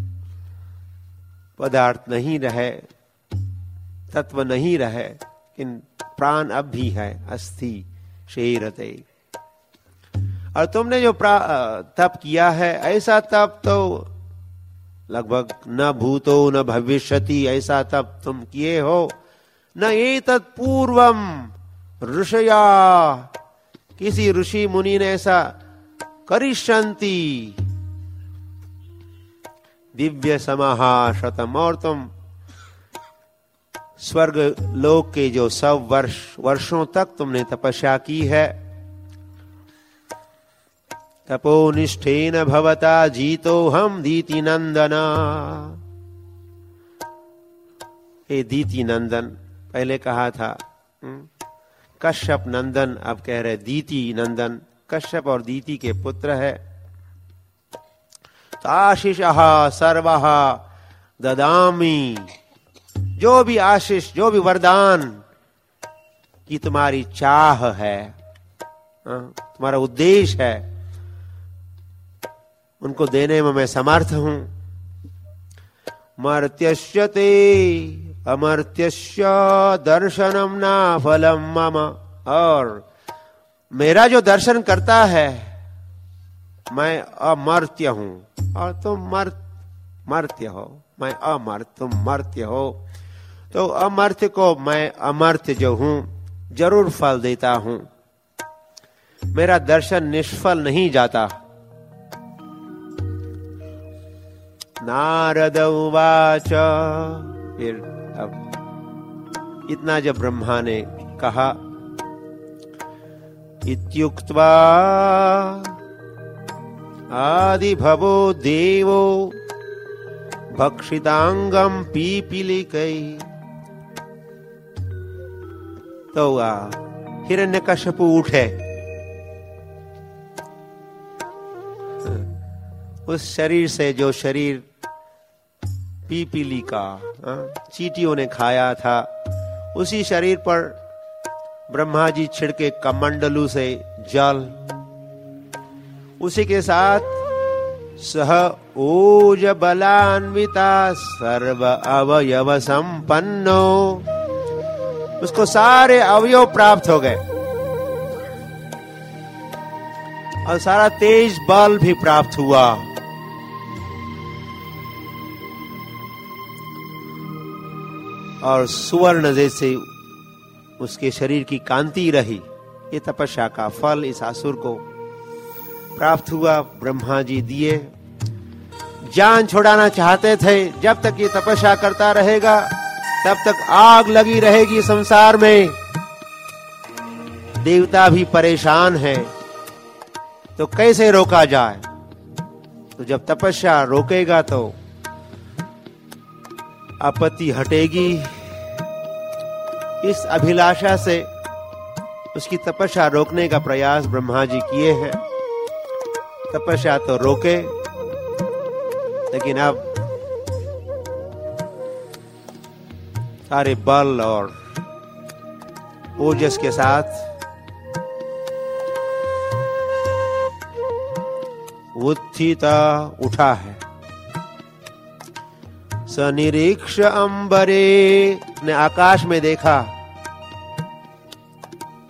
S1: पदार्थ नहीं रहे, तत्व नहीं रहे, लेकिन प्राण अब भी है, अस्थि शेरते। और तुमने जो तप किया है, ऐसा तप तो लगभग न भूतो न भविष्यति, ऐसा तप तुम किए हो। न एतत् पूर्वम ऋषया, किसी ऋषि मुनि ने ऐसा करिष्यन्ति दिव्य समाहा शतम, और तुम स्वर्ग लोक के जो 100 वर्षों तक तुमने तपस्या की है। तपोनिष्ठेन भवता जीतो हम दीति नंदना। हे दीति नंदन, पहले कहा था कश्यप नंदन, अब कह रहे दीति नंदन। कश्यप और दीति के पुत्र है। आशीषः सर्वः ददामि, जो भी आशीष, जो भी वरदान की तुम्हारी चाह है, तुम्हारा उद्देश्य है, उनको देने में मैं समर्थ हूं। मर्त्यस्य ते अमर्त्यस्य दर्शनम ना फलम मम, और मेरा जो दर्शन करता है, मैं अमर्त्य हूं और तुम मर्त्य हो। मैं अमर्त्य, तुम मर्त्य हो, तो अमर्त्य को मैं अमर्त्य जो हूं जरूर फल देता हूं। मेरा दर्शन निष्फल नहीं जाता। नारद उवाच, फिर अब इतना जब ब्रह्मा ने कहा, इत्युक्त्वा आदि भवो देवो भक्षितांगम पीपीलिकै, तो हिरण्यकश्यप उठे। उस शरीर से जो शरीर पीपीली का चींटियों ने खाया था, उसी शरीर पर ब्रह्मा जी छिड़के कमंडलू से जल, उसी के साथ सह ओज बलान्विता सर्व अवयव संपन्नो, उसको सारे अवयव प्राप्त हो गए और सारा तेज बल भी प्राप्त हुआ। और सुवर्ण जैसे उसके शरीर की कांति रही। ये तपस्या का फल इस असुर को प्राप्त हुआ। ब्रह्मा जी दिए। जान छुड़ाना चाहते थे, जब तक ये तपस्या करता रहेगा तब तक आग लगी रहेगी संसार में। देवता भी परेशान है, तो कैसे रोका जाए? तो जब तपस्या रोकेगा तो आपत्ति हटेगी। इस अभिलाषा से उसकी तपस्या रोकने का प्रयास ब्रह्मा जी किए हैं। तपस्या तो रोके, लेकिन अब सारे बल और ओजस के साथ उत्थिता उठा है। सनिरीक्ष अंबरे, ने आकाश में देखा।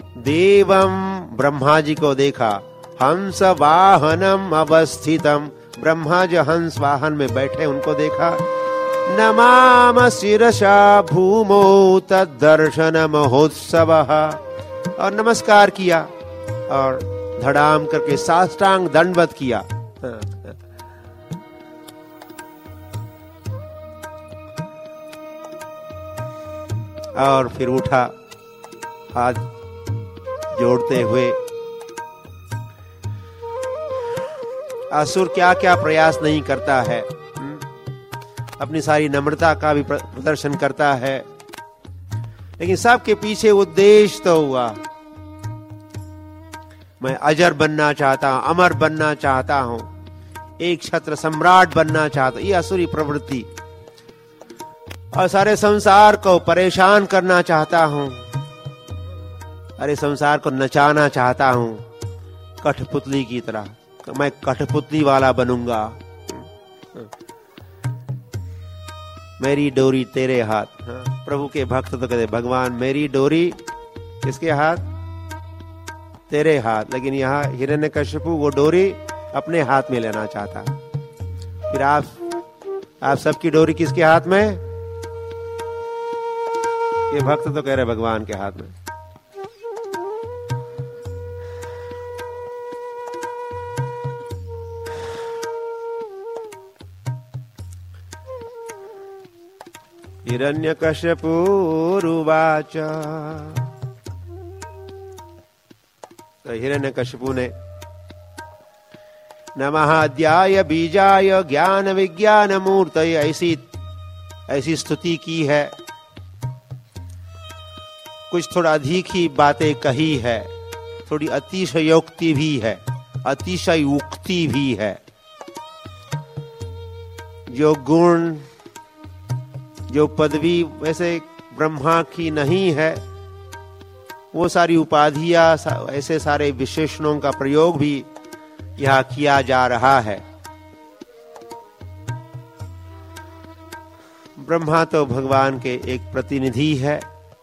S1: देवम, ब्रह्मा जी को देखा। हंस वाहनम अवस्थितम ब्रह्मा जो हंस वाहन में बैठे उनको देखा। नमाम शिरसा भूमो तद्दर्शन महोत्सवः, और नमस्कार किया और धड़ाम करके साष्टांग दंडवत किया। और फिर उठा हाथ जोड़ते हुए। असुर क्या क्या प्रयास नहीं करता है, अपनी सारी नम्रता का भी प्रदर्शन करता है, लेकिन सबके पीछे उद्देश्य तो हुआ, मैं अजर बनना चाहता हूं, अमर बनना चाहता हूं, एक छत्र सम्राट बनना चाहता हूं, ये असुरी प्रवृत्ति। और सारे संसार को परेशान करना चाहता हूं, अरे संसार को नचाना चाहता हूं कठपुतली की तरह, मैं कठपुतली वाला बनूंगा। मेरी डोरी तेरे हाथ। प्रभु के भक्त तो कहते भगवान मेरी डोरी किसके हाथ? तेरे हाथ। लेकिन यहाँ हिरण्यकश्यपु वो डोरी अपने हाथ में लेना चाहता। फिर आप सबकी डोरी किसके हाथ में? ये भक्त तो कह रहे भगवान के हाथ में। हिरण्यकश्यपुरुवाच, तो हिरण्यकश्यपु ने नमः अद्याय बीजाय ज्ञान विज्ञान मूर्तये ऐसी स्तुति की है। कुछ थोड़ा अधिक ही बातें कही है, थोड़ी अतिशयोक्ति भी है, अतिशयोक्ति भी है। जो गुण जो पदवी वैसे ब्रह्मा की नहीं है, वो सारी उपाधियां ऐसे सारे विशेषणों का प्रयोग भी यहाँ किया जा रहा है। ब्रह्मा तो भगवान के एक प्रतिनिधि है,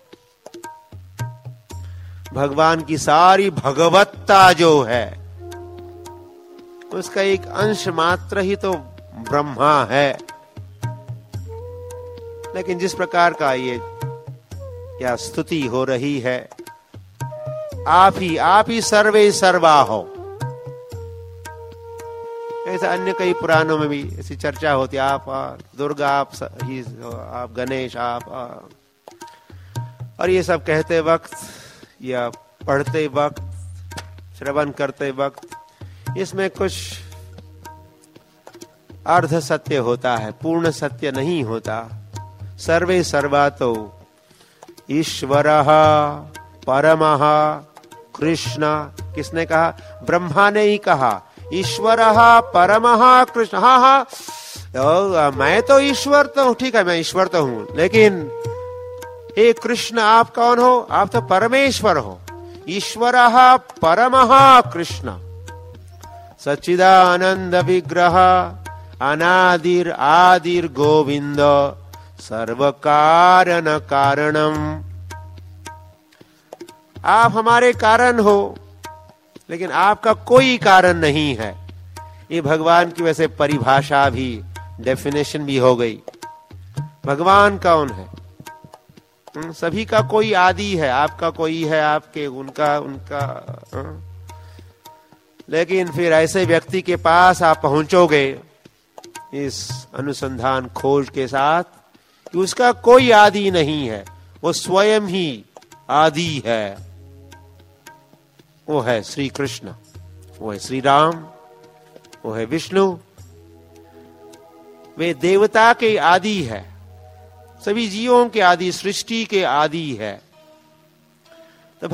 S1: भगवान की सारी भगवत्ता जो है उसका एक अंश मात्र ही तो ब्रह्मा है। लेकिन जिस प्रकार का ये क्या स्तुति हो रही है, आप ही सर्वे सर्वा हो, ऐसा अन्य कई पुराणों में भी ऐसी चर्चा होती है। आप दुर्गा, आप गणेश, आप और ये सब कहते वक्त या पढ़ते वक्त, श्रवण करते वक्त इसमें कुछ अर्ध सत्य होता है, पूर्ण सत्य नहीं होता। सर्वे सर्वातो ईश्वरः परमः कृष्ण, किसने कहा? ब्रह्मा ने ही कहा ईश्वरः परमः कृष्ण। हाँ, मैं तो ईश्वर तो हूं, ठीक है मैं ईश्वर तो हूं, लेकिन हे कृष्ण आप कौन हो? आप तो परमेश्वर हो। ईश्वरः परमः कृष्ण सच्चिदानंद विग्रह अनादिर आदिर गोविंद सर्व कारण कारणम। आप हमारे कारण हो, लेकिन आपका कोई कारण नहीं है। ये भगवान की वैसे परिभाषा भी, डेफिनेशन भी हो गई। भगवान कौन है? सभी का कोई आदि है, आपका कोई है, आपके उनका लेकिन फिर ऐसे व्यक्ति के पास आप पहुंचोगे इस अनुसंधान खोज के साथ कि उसका कोई आदि नहीं है, वो स्वयं ही आदि है। वो है श्री कृष्ण, वो है श्री राम, वो है विष्णु। वे देवता के आदि है, सभी जीवों के आदि, सृष्टि के आदि है। तो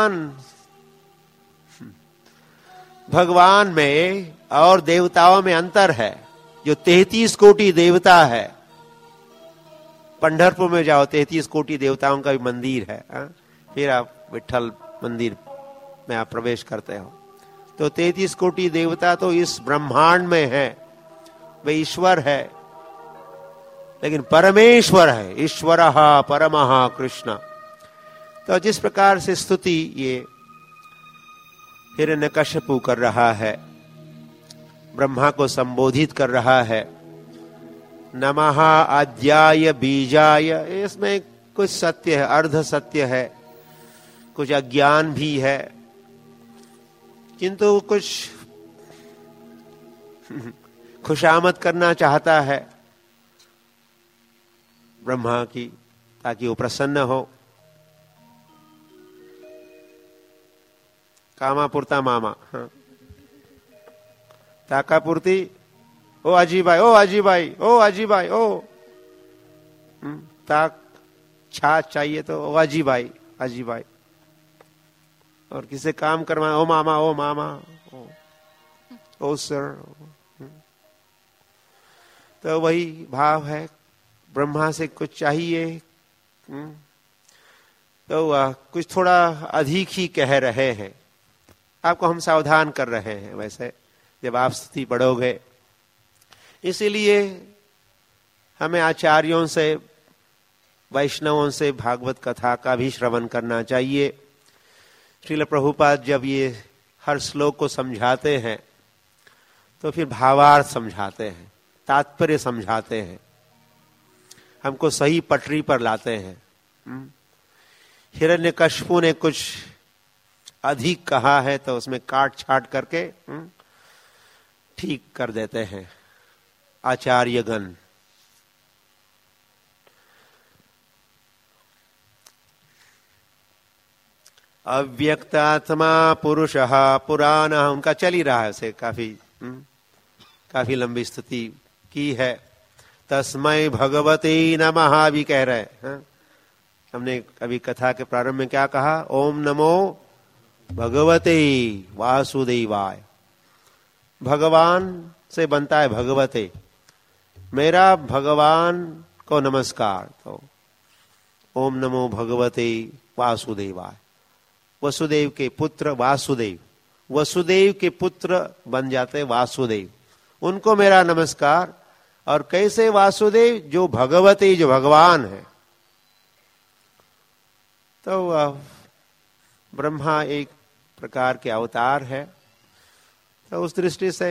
S1: भगवान में और देवताओं में अंतर है। जो 33 कोटि देवता है, पंढरपुर में जाओ 33 कोटि देवताओं का भी मंदिर है। फिर आप विठ्ठल मंदिर में आप प्रवेश करते हो तो 33 कोटि देवता तो इस ब्रह्मांड में है, वे ईश्वर है, लेकिन परमेश्वर है। ईश्वरः परमः कृष्ण। तो जिस प्रकार से स्तुति ये हिरण्यकश्यपु कर रहा है, ब्रह्मा को संबोधित कर रहा है। नमः आद्याय बीजाय, इसमें कुछ सत्य है, अर्ध सत्य है, कुछ अज्ञान भी है, किंतु कुछ खुशामद करना चाहता है ब्रह्मा की, ताकि वो प्रसन्न हो। कामापुरता मामा, हाँ। ताकापुरती ओ अजीबाई, ओ अजीबाई, ओ अजीबाई, ओ ताक छाछ चाहिए तो ओ अजीबाई, अजीबाई। और किसे काम करवाना, ओ मामा, ओ मामा, ओ सर। तो वही भाव है, ब्रह्मा से कुछ चाहिए तो कुछ थोड़ा अधिक ही कह रहे हैं। आपको हम सावधान कर रहे हैं वैसे जब आप स्तुति पढ़ोगे। इसीलिए हमें आचार्यों से, वैष्णवों से भागवत कथा का भी श्रवण करना चाहिए। श्रील प्रभुपाद जब ये हर श्लोक को समझाते हैं तो फिर भावार्थ समझाते हैं, तात्पर्य समझाते हैं, हमको सही पटरी पर लाते हैं। हिरण्यकश्यपु ने कुछ अधिक कहा है तो उसमें काट छाट करके ठीक कर देते हैं आचार्यगण। अव्यक्तात्मा पुरुषः पुराणः, उनका चल ही रहा है, उसे काफी लंबी स्तुति की है। तस्मै भगवते नमः भी कह रहे हैं। हमने अभी कथा के प्रारंभ में क्या कहा? ओम नमो भगवते वासुदेवाय। भगवान से बनता है भगवते, मेरा भगवान को नमस्कार। तो ओम नमो भगवते वासुदेवाय। वसुदेव के पुत्र वासुदेव, वसुदेव के पुत्र बन जाते वासुदेव, उनको मेरा नमस्कार। और कैसे वासुदेव? जो भगवते, जो भगवान है। तो ब्रह्मा एक प्रकार के अवतार है, तो उस दृष्टि से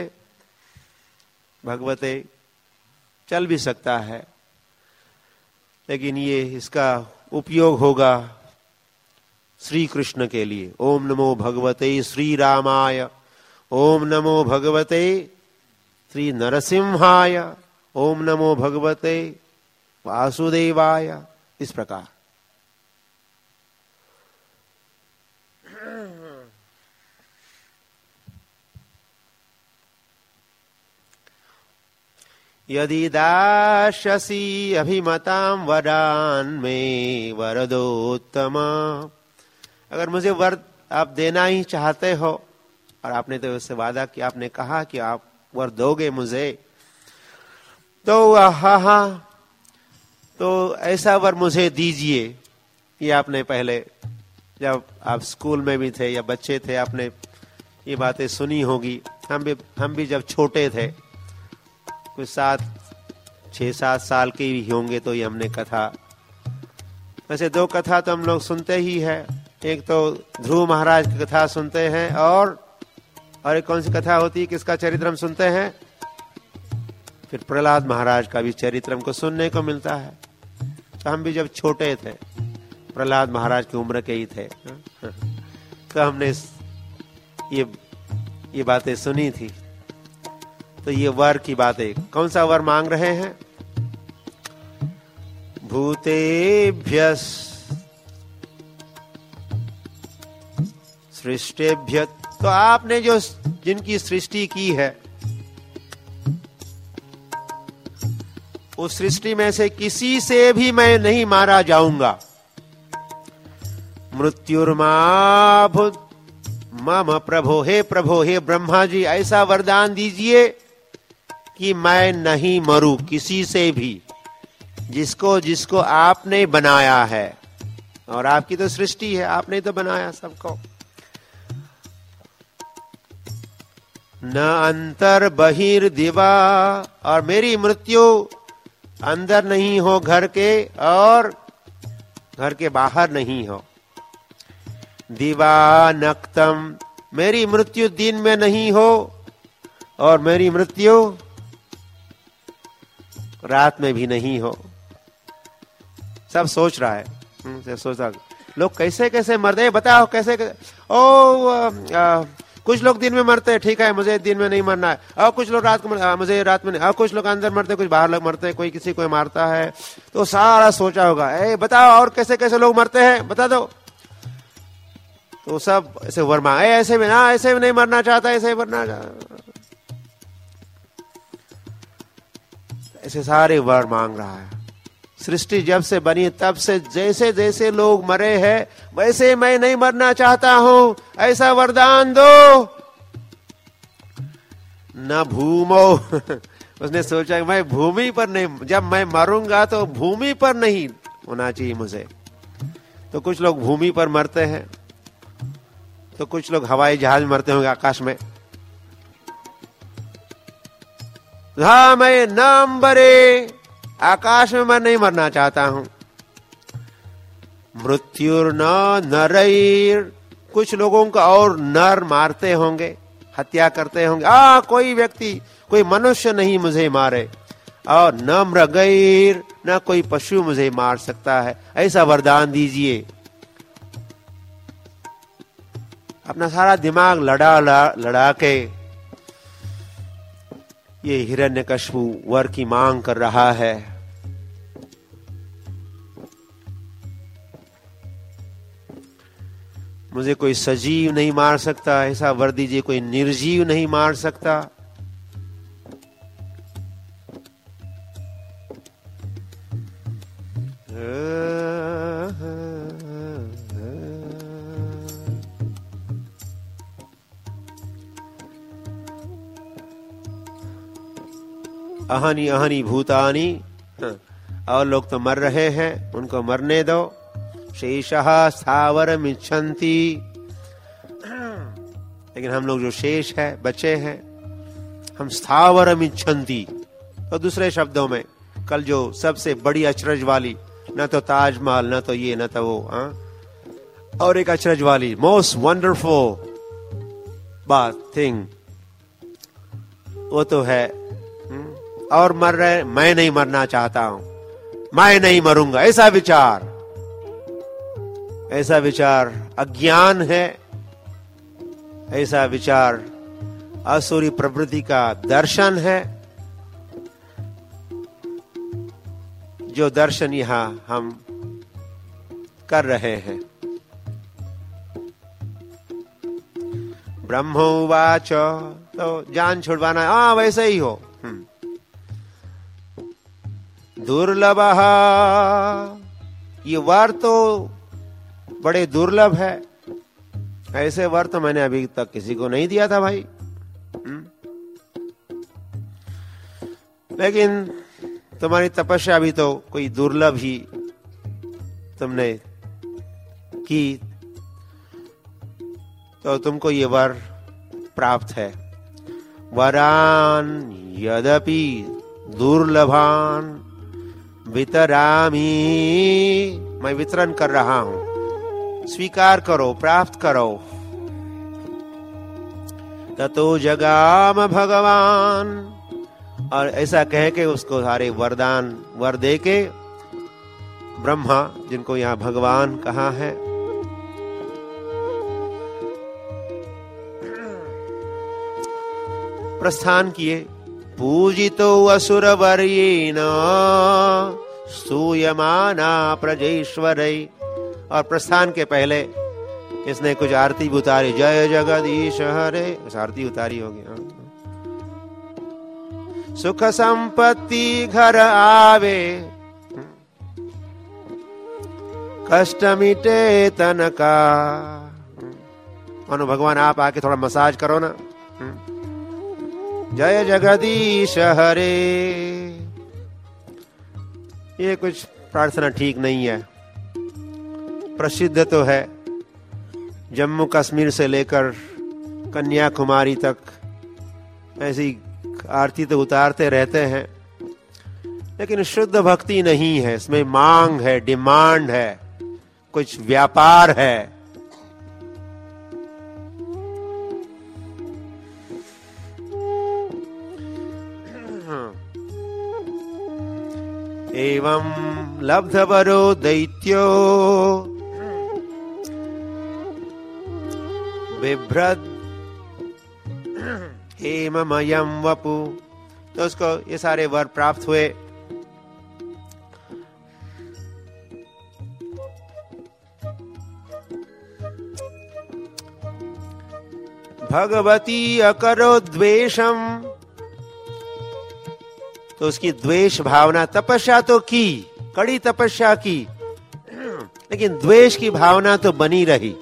S1: भगवते चल भी सकता है, लेकिन ये इसका उपयोग होगा श्री कृष्ण के लिए। ओम नमो भगवते श्री रामाय, ओम नमो भगवते श्री नरसिंहाय, ओम नमो भगवते वासुदेवाय, इस प्रकार। यदि दास्यसि अभिमतां वरान् मे वरदोत्तम। अगर मुझे वर आप देना ही चाहते हो, और आपने तो उससे वादा किया, आपने कहा कि आप वर दोगे मुझे, तो हाँ, तो ऐसा वर मुझे दीजिए। ये आपने पहले जब आप स्कूल में भी थे या बच्चे थे, आपने ये बातें सुनी होगी। हम भी जब छोटे थे, कुछ 6-7 साल के ही होंगे, तो ये हमने कथा, वैसे 2 कथा तो हम लोग सुनते ही है। एक तो ध्रुव महाराज की कथा सुनते हैं, और एक कौन सी कथा होती है, किसका चरित्र हम सुनते हैं? फिर प्रहलाद महाराज का भी चरित्र हमको सुनने को मिलता है। तो हम भी जब छोटे थे, प्रहलाद महाराज की उम्र के ही थे, तो हमने ये बातें सुनी थी। तो ये वर की बातें, कौन सा वर मांग रहे हैं? भूतेभ्य सृष्टेभ्य। तो आपने जो जिनकी सृष्टि की है, उस सृष्टि में से किसी से भी मैं नहीं मारा जाऊंगा। मृत्युर्माभूत मम प्रभो, हे प्रभो, हे ब्रह्मा जी, ऐसा वरदान दीजिए कि मैं नहीं मरूं किसी से भी, जिसको आपने बनाया है। और आपकी तो सृष्टि है, आपने तो बनाया सबको। न अंतर बहिर दिवा, और मेरी मृत्यु अंदर नहीं हो घर के, और घर के बाहर नहीं हो। दिवा नक्तम, मेरी मृत्यु दिन में नहीं हो, और मेरी मृत्यु रात में भी नहीं हो। सब सोच रहा है, सोचता लोग कैसे कैसे मरते हैं, बताओ कैसे, कुछ लोग दिन में मरते हैं, ठीक है मुझे दिन में नहीं मरना है, और कुछ लोग रात को मुझे रात में नहीं, और कुछ लोग अंदर मरते हैं, कुछ बाहर लोग मरते हैं, कोई किसी को मारता है। तो सारा सोचा होगा, बताओ और कैसे कैसे लोग मरते हैं बता दो। तो सब ऐसे वर्मा ऐसे में ना, ऐसे में नहीं मरना चाहता, ऐसे मरना चाहता, ऐसे सारे वर मांग रहा है। सृष्टि जब से बनी तब से जैसे जैसे लोग मरे हैं वैसे मैं नहीं मरना चाहता हूं, ऐसा वरदान दो। न भूमो उसने सोचा कि मैं भूमि पर नहीं, जब मैं मरूंगा तो भूमि पर नहीं होना चाहिए मुझे। तो कुछ लोग भूमि पर मरते हैं, तो कुछ लोग हवाई जहाज मरते होंगे आकाश में। हाँ मैं नंबरे आकाश में मैं नहीं मरना चाहता हूं। मृत्युर्न नरैर, कुछ लोगों का और नर मारते होंगे, हत्या करते होंगे। कोई व्यक्ति, कोई मनुष्य नहीं मुझे मारे, और न मृगैर, न कोई पशु मुझे मार सकता है, ऐसा वरदान दीजिए। अपना सारा दिमाग लड़ा के ये हिरण्यकशिपु वर की मांग कर रहा है। मुझे कोई सजीव नहीं मार सकता, ऐसा वर दीजिए, कोई निर्जीव नहीं मार सकता। अहनी अहनी भूतानी, और लोग तो मर रहे हैं, उनको मरने दो। शेषः स्थावरम् इच्छन्ति, लेकिन हम लोग जो शेष है, बचे हैं, हम स्थावरम् इच्छन्ति। तो दूसरे शब्दों में कल जो सबसे बड़ी अचरज वाली, न तो ताजमहल, न तो ये, न तो वो, और एक अचरज वाली मोस्ट वंडरफुल बात थिंग, वो तो है और मर रहे, मैं नहीं मरना चाहता हूं, मैं नहीं मरूंगा, ऐसा विचार अज्ञान है। ऐसा विचार असुरी प्रवृत्ति का दर्शन है, जो दर्शन यहां हम कर रहे हैं। ब्रह्मोवाच, तो जान छुड़वाना, वैसे ही हो। दुर्लभः, ये वर तो बड़े दुर्लभ है, ऐसे वर तो मैंने अभी तक किसी को नहीं दिया था भाई। लेकिन तुम्हारी तपस्या भी तो कोई दुर्लभ ही तुमने की, तो तुमको ये वर प्राप्त है। वरान यद्यपि दुर्लभान वितरामि, मैं वितरण कर रहा हूं, स्वीकार करो, प्राप्त करो। ततो जगाम भगवान, और ऐसा कह के उसको सारे वरदान वर दे के ब्रह्मा, जिनको यहां भगवान कहा है, प्रस्थान किए। पूजितो असुरवर्येण स्तूयमाना प्रजेश्वरै, और प्रस्थान के पहले इसने कुछ आरती उतारी, जय जगदीश हरे, आरती उतारी होगी। सुख संपत्ति घर आवे, कष्ट मिटे तन का। मानो भगवान आप आके थोड़ा मसाज करो ना। जय जगदीश हरे, ये कुछ प्रार्थना ठीक नहीं है। प्रसिद्ध तो है, जम्मू कश्मीर से लेकर कन्याकुमारी तक ऐसी आरती तो उतारते रहते हैं, लेकिन शुद्ध भक्ति नहीं है। इसमें मांग है, डिमांड है, कुछ व्यापार है। एवं लब्धवरो दैत्यो बिभ्रद हेममयं वपु। तो उसको ये सारे वर प्राप्त हुए। भगवती अकरो द्वेषम, तो उसकी द्वेष भावना, तपस्या तो की, कड़ी तपस्या की, लेकिन द्वेष की भावना तो बनी रही।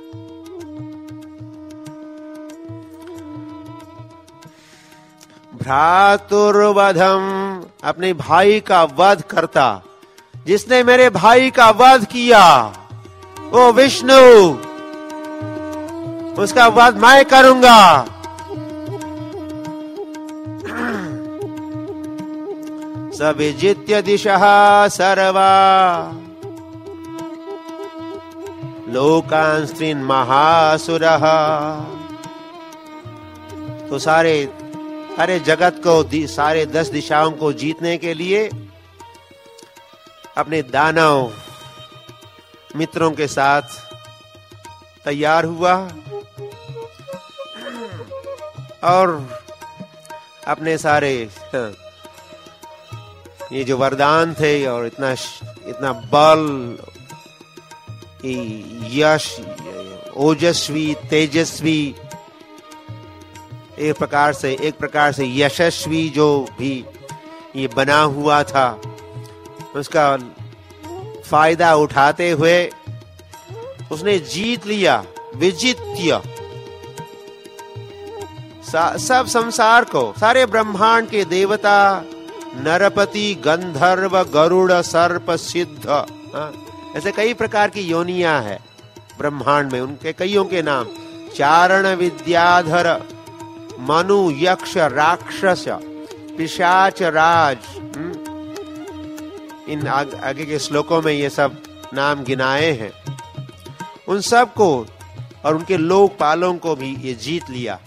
S1: भ्रातुर्वधम, अपने भाई का वध करता, जिसने मेरे भाई का वध किया वो विष्णु, उसका वध मैं करूंगा। स विजित्य दिशः सर्वा लोकांस्त्रीन् महासुरः। तो सारे जगत को, सारे 10 दिशाओं को जीतने के लिए अपने दानव मित्रों के साथ तैयार हुआ और अपने सारे ये जो वरदान थे और इतना बल, यश, ओजस्वी, तेजस्वी, एक प्रकार से यशस्वी जो भी ये बना हुआ था, उसका फायदा उठाते हुए उसने जीत लिया। विजित्य, सब संसार को, सारे ब्रह्मांड के देवता, नरपति, गंधर्व, गरुड़, सर्प, सिद्ध, ऐसे कई प्रकार की योनियां है ब्रह्मांड में, उनके कईयों के नाम, चारण, विद्याधर, मनु, यक्ष, राक्षस, पिशाच, राज, इन आगे के श्लोकों में ये सब नाम गिनाए हैं। उन सब को और उनके लोकपालों को भी ये जीत लिया।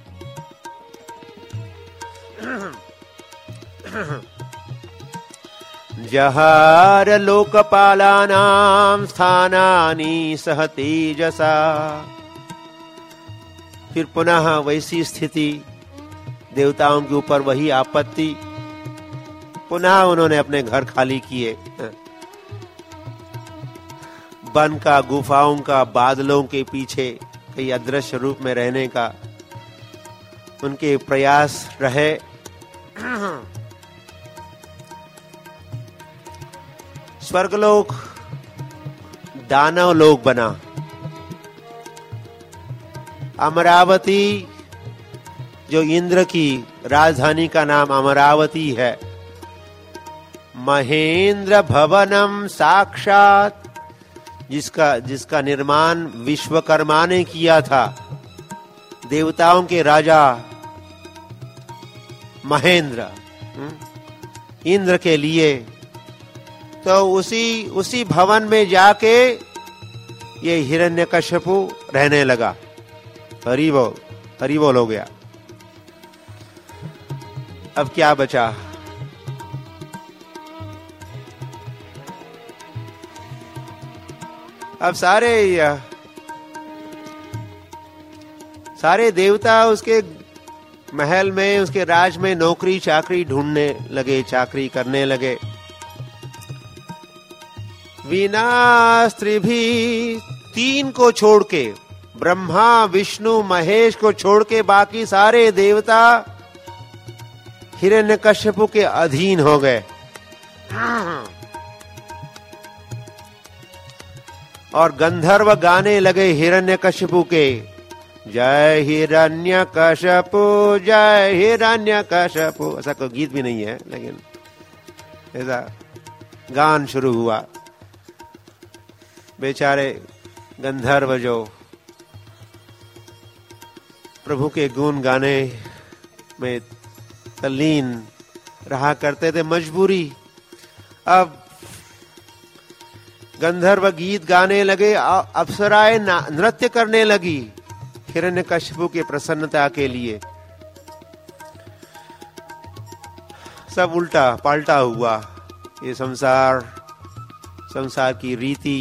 S1: जहार लोकपालानां स्थानानि सह तेजसा। फिर पुनः वैसी स्थिति, देवताओं के ऊपर वही आपत्ति, पुनः उन्होंने अपने घर खाली किए। वन का, गुफाओं का, बादलों के पीछे कई अदृश्य रूप में रहने का उनके प्रयास रहे। स्वर्गलोक दानव लोक बना। अमरावती, जो इंद्र की राजधानी का नाम अमरावती है, महेंद्र भवनम साक्षात, जिसका निर्माण विश्वकर्मा ने किया था, देवताओं के राजा महेंद्र, इंद्र के लिए। तो उसी भवन में जाके ये हिरण्यकश्यपु रहने लगा। हरि बोल हो गया। अब क्या बचा? अब सारे देवता उसके महल में, उसके राज में नौकरी चाकरी ढूंढने लगे, चाकरी करने लगे। विनास्त्री भी 3 को छोड़ के, ब्रह्मा, विष्णु, महेश को छोड़ के बाकी सारे देवता हिरण्यकश्यपु के अधीन हो गए। और गंधर्व गाने लगे हिरण्यकश्यपु के, जय हिरण्यकश्यपु, जय हिरण्यकश्यपु। ऐसा कोई गीत भी नहीं है, लेकिन ऐसा गान शुरू हुआ। बेचारे गंधर्व जो प्रभु के गुण गाने में तल्लीन रहा करते थे, मजबूरी। अब गंधर्व गीत गाने लगे, अप्सराएं नृत्य करने लगी हिरण्यकश्यपु की प्रसन्नता के लिए। सब उल्टा पलटा हुआ। ये संसार की रीति,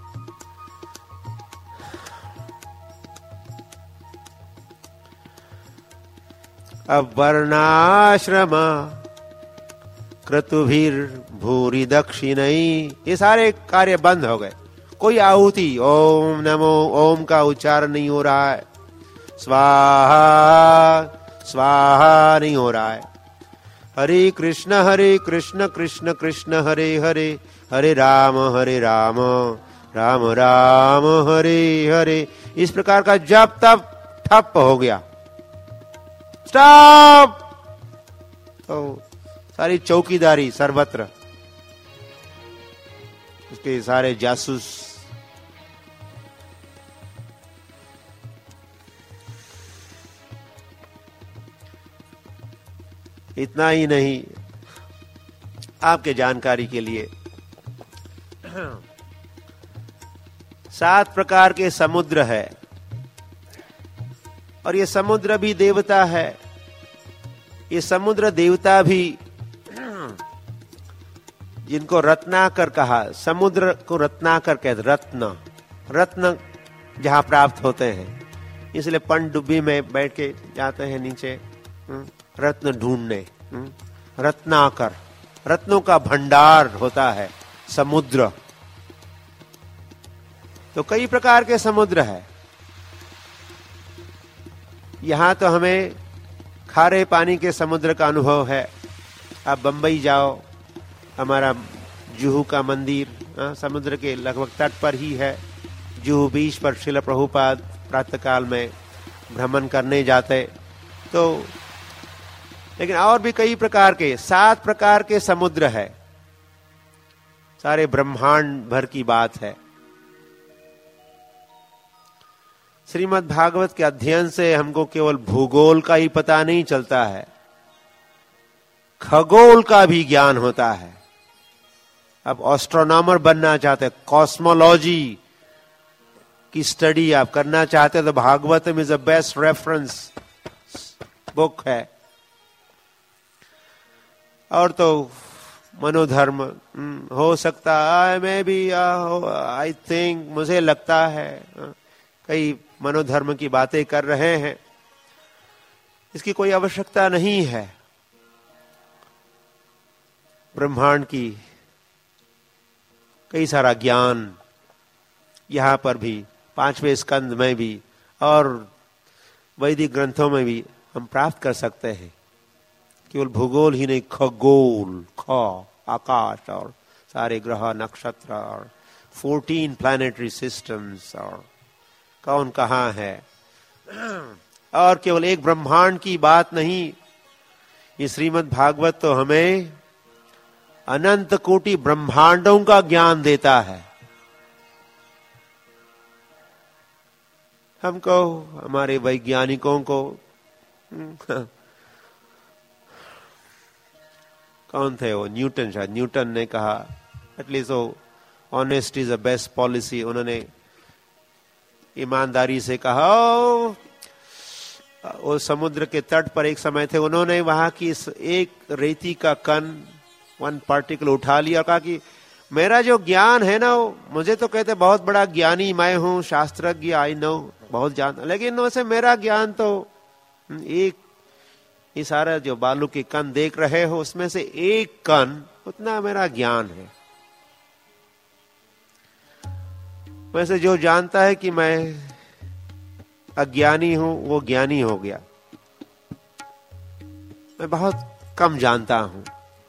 S1: अब वर्णाश्रम क्रतुभिर भूरि दक्षिणई, ये सारे कार्य बंद हो गए। कोई आहुति ओम नमो ओम का उच्चारण नहीं हो रहा है, स्वाहा स्वाहा नहीं हो रहा है। हरे कृष्ण कृष्ण कृष्ण हरे हरे, हरे राम राम राम हरे हरे। इस प्रकार का जप तब ठप हो गया, स्टॉप। तो सारी चौकीदारी सर्वत्र, उसके सारे जासूस इतना ही नहीं, आपके जानकारी के लिए 7 प्रकार के समुद्र है, और ये समुद्र भी देवता है। ये समुद्र देवता भी, जिनको रत्नाकर कहा, समुद्र को रत्नाकर कहते, रत्न जहां प्राप्त होते हैं, इसलिए पनडुब्बी में बैठ के जाते हैं नीचे रत्न ढूंढने। रत्नाकर, रत्नों का भंडार होता है समुद्र। तो कई प्रकार के समुद्र है। यहां तो हमें खारे पानी के समुद्र का अनुभव है। आप बंबई जाओ, हमारा जुहू का मंदिर समुद्र के लगभग तट पर ही है। जुहू बीच पर श्रील प्रभुपाद प्रातःकाल में भ्रमण करने जाते। तो लेकिन और भी कई प्रकार के 7 प्रकार के समुद्र है। सारे ब्रह्मांड भर की बात है। श्रीमद् भागवत के अध्ययन से हमको केवल भूगोल का ही पता नहीं चलता है, खगोल का भी ज्ञान होता है। अब एस्ट्रोनॉमर बनना चाहते, कॉस्मोलॉजी की स्टडी आप करना चाहते हैं, तो Bhagavatam is the best reference book है। और तो मनोधर्म हो सकता है, मैं भी आई थिंक, मुझे लगता है कई मनोधर्म की बातें कर रहे हैं। इसकी कोई आवश्यकता नहीं है। ब्रह्मांड की कई सारा ज्ञान यहां पर भी, 5वें स्कंद में भी और वैदिक ग्रंथों में भी हम प्राप्त कर सकते हैं। केवल भूगोल ही नहीं, खगोल, आकाश और सारे ग्रह नक्षत्र और 14 प्लैनेटरी सिस्टम्स और कौन कहां है। और केवल एक ब्रह्मांड की बात नहीं, ये श्रीमद् भागवत तो हमें अनंत कोटि ब्रह्मांडों का ज्ञान देता है। हमको, हमारे वैज्ञानिकों को, कौन थे वो, न्यूटन, शायद न्यूटन ने कहा, एटलीस्ट वो honest is the best policy, उन्होंने ईमानदारी से कहा। वो समुद्र के तट पर एक समय थे, उन्होंने वहां की एक रेती का कण, 1 पार्टिकल उठा लिया और कहा कि मेरा जो ज्ञान है ना, मुझे तो कहते बहुत बड़ा ज्ञानी मैं हूं, शास्त्रज्ञ, आई नो, बहुत जानता, लेकिन वैसे मेरा ज्ञान तो एक, ये सारा जो बालू के कण देख रहे हो उसमें से एक कण, उतना मेरा ज्ञान है। वैसे जो जानता है कि मैं अज्ञानी हूं, वो ज्ञानी हो गया। मैं बहुत कम जानता हूं।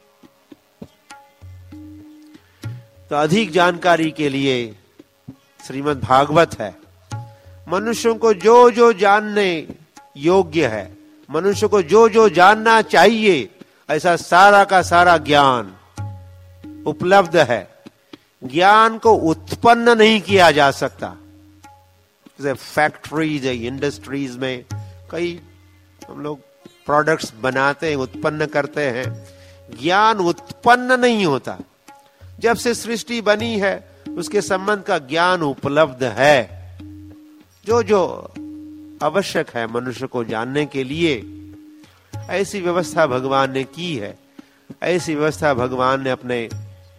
S1: तो अधिक जानकारी के लिए श्रीमद् भागवत है। मनुष्यों को जो जो जानने योग्य है, मनुष्य को जो जो जानना चाहिए, ऐसा सारा का सारा ज्ञान उपलब्ध है। ज्ञान को उत्पन्न नहीं किया जा सकता। जैसे फैक्ट्रीज, इंडस्ट्रीज में कई हम लोग प्रोडक्ट्स बनाते हैं, उत्पन्न करते हैं। ज्ञान उत्पन्न नहीं होता। जब से सृष्टि बनी है, उसके संबंध का ज्ञान उपलब्ध है। जो जो आवश्यक है मनुष्य को जानने के लिए, ऐसी व्यवस्था भगवान ने की है। ऐसी व्यवस्था भगवान ने अपने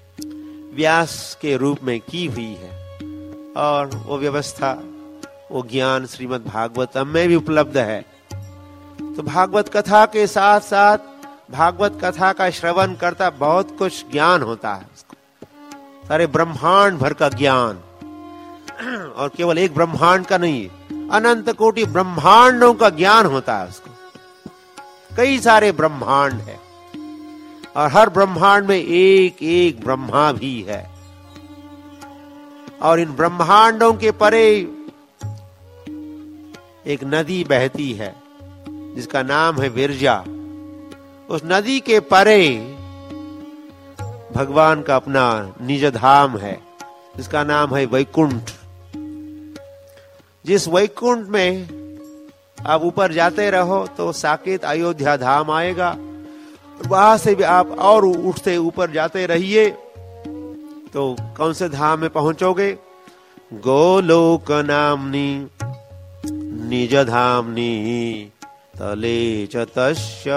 S1: व्यास के रूप में की हुई है, और वो व्यवस्था, वो ज्ञान श्रीमद् भागवतम में भी उपलब्ध है। तो भागवत कथा के साथ साथ भागवत कथा का श्रवण करता बहुत कुछ ज्ञान होता है उसको, सारे ब्रह्मांड भर का ज्ञान, और केवल एक ब्रह्मांड का नहीं, अनंत कोटि ब्रह्मांडों का ज्ञान होता है उसको। कई सारे ब्रह्मांड है, और हर ब्रह्मांड में एक एक ब्रह्मा भी है, और इन ब्रह्मांडों के परे एक नदी बहती है जिसका नाम है विरजा। उस नदी के परे भगवान का अपना निज धाम है जिसका नाम है वैकुंठ। जिस वैकुंठ में आप ऊपर जाते रहो तो साकेत अयोध्या धाम आएगा, वहां से भी आप और उठते ऊपर जाते रहिए तो कौन से धाम में पहुंचोगे? गोलोक नामनी निज धामनी तले च तस्य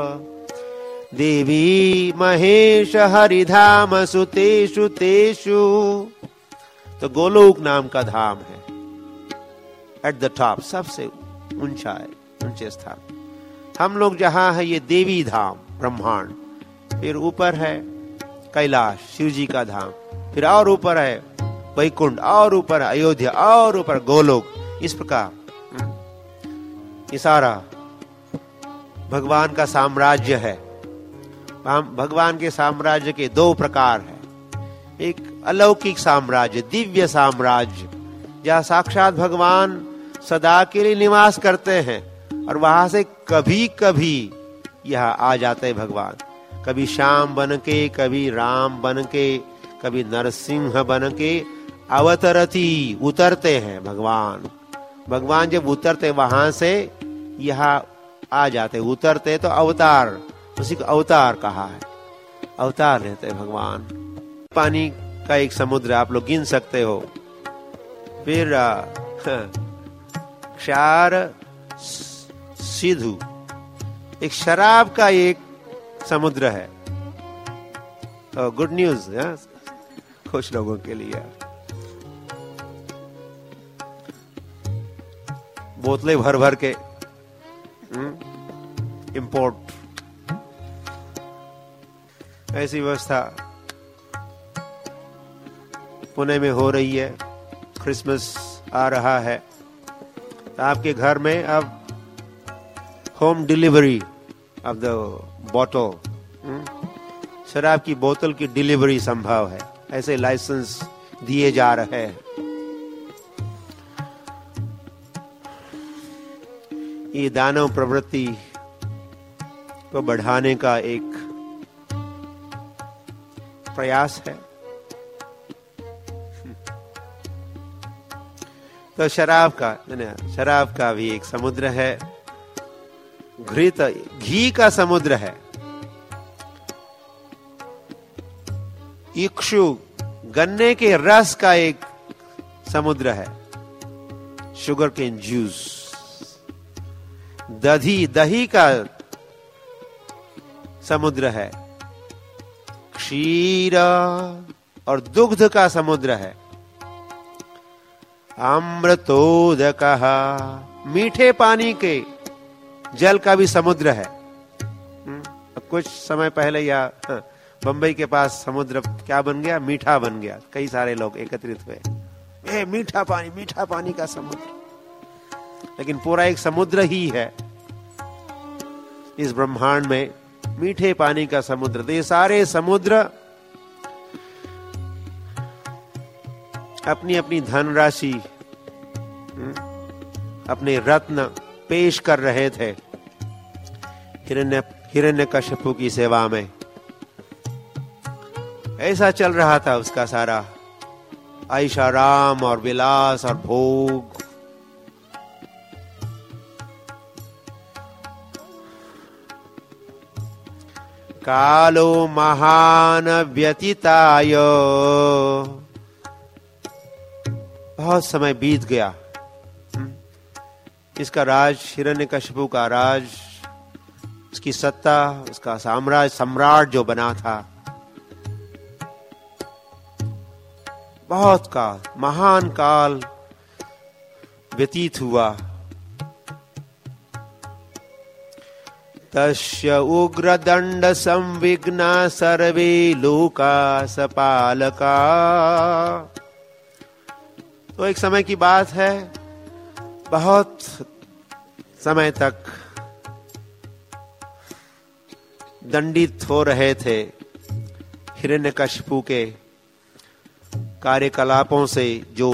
S1: देवी महेश हरिधाम सुतेषु तेषु। तो गोलोक नाम का धाम है एट द टॉप, सबसे ऊंचा है, ऊंचे स्थान। हम लोग जहां है ये देवी धाम ब्रह्मांड, फिर ऊपर है कैलाश शिव जी का धाम, फिर और ऊपर है वैकुंठ, और ऊपर अयोध्या, और ऊपर गोलोक। इस प्रकार ये सारा भगवान का साम्राज्य है। भगवान के साम्राज्य के दो प्रकार है, एक अलौकिक साम्राज्य, दिव्य साम्राज्य, जहाँ साक्षात भगवान सदा के लिए निवास करते हैं, और वहां से कभी कभी यहाँ आ जाते हैं भगवान, कभी श्याम बन के, कभी राम बन के, कभी नरसिंह बन के अवतरती, उतरते हैं भगवान। भगवान जब उतरते वहां से यहाँ आ जाते, उतरते तो अवतार, उसी को अवतार कहा है, अवतार रहते हैं भगवान। पानी का एक समुद्र आप लोग गिन सकते हो। फिर क्षार सिधु, एक शराब का एक समुद्र है। गुड न्यूज कुछ लोगों के लिए, बोतलें भर भर के इंपोर्ट, ऐसी व्यवस्था पुणे में हो रही है। क्रिसमस आ रहा है तो आपके घर में अब home delivery of the bottle, शराब की बोतल की डिलीवरी संभव है, ऐसे लाइसेंस दिए जा रहे हैं। ये दानव प्रवृत्ति को बढ़ाने का एक प्रयास है। तो शराब का भी एक समुद्र है, घृत घी का समुद्र है, इक्षु गन्ने के रस का एक समुद्र है, शुगर केन जूस, दही का समुद्र है, क्षीर और दुग्ध का समुद्र है, अमृतोदकः मीठे पानी के जल का भी समुद्र है। कुछ समय पहले या बंबई के पास समुद्र क्या बन गया? मीठा बन गया। कई सारे लोग एकत्रित हुए, मीठा पानी का समुद्र। लेकिन पूरा एक समुद्र ही है इस ब्रह्मांड में, मीठे पानी का समुद्र। तो ये सारे समुद्र अपनी अपनी धनराशि, अपने रत्न पेश कर रहे थे हिरण्यकश्यपु की सेवा में। ऐसा चल रहा था उसका सारा ऐशाराम और विलास और भोग। कालो महान व्यतीताय, बहुत समय बीत गया। इसका राज, हिरण्यकश्यपु का राज, उसकी सत्ता, उसका साम्राज्य, सम्राट जो बना था, बहुत काल, महान काल व्यतीत हुआ। तस्य उग्रदंड संविघ्ना सर्वे लोका सपालका। तो एक समय की बात है, बहुत समय तक दंडित हो रहे थे हिरण्यकशिपु के कार्यकलापों से, जो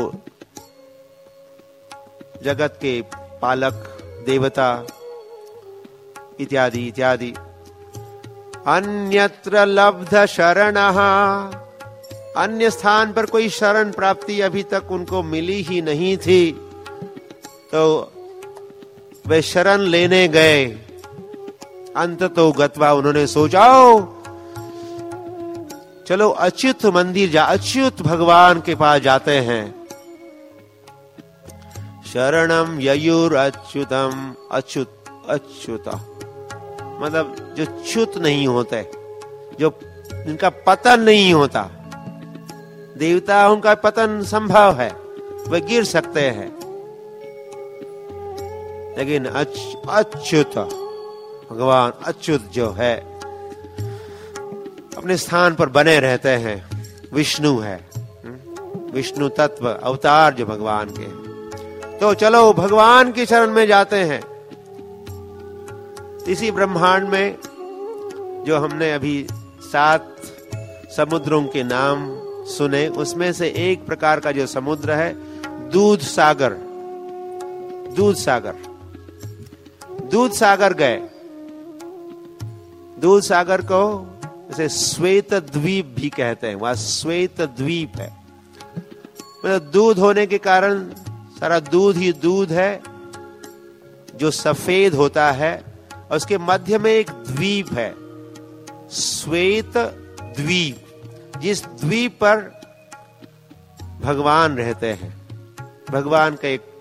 S1: जगत के पालक देवता इत्यादि इत्यादि। अन्यत्र लब्ध शरणः, अन्य स्थान पर कोई शरण प्राप्ति अभी तक उनको मिली ही नहीं थी, तो वे शरण लेने गए। अंततो गत्वा उन्होंने सोचाओ चलो अच्युत मंदिर अच्युत भगवान के पास जाते हैं। शरणम ययुर अच्युतम, अच्युत मतलब जो च्युत नहीं होते, जो जिनका पतन नहीं होता। देवता उनका पतन संभव है, वे गिर सकते हैं, लेकिन अच्युत भगवान अच्युत जो है अपने स्थान पर बने रहते हैं। विष्णु है, विष्णु तत्व अवतार जो भगवान के हैं। तो चलो भगवान की शरण में जाते हैं। इसी ब्रह्मांड में जो हमने अभी 7 समुद्रों के नाम सुने, उसमें से एक प्रकार का जो समुद्र है दूध सागर। दूध सागर गए। दूध सागर को इसे श्वेत द्वीप भी कहते हैं। वहां श्वेत द्वीप है, मतलब दूध होने के कारण सारा दूध ही दूध है जो सफेद होता है, और उसके मध्य में एक द्वीप है, श्वेत द्वीप, जिस द्वीप पर भगवान रहते हैं। भगवान का एक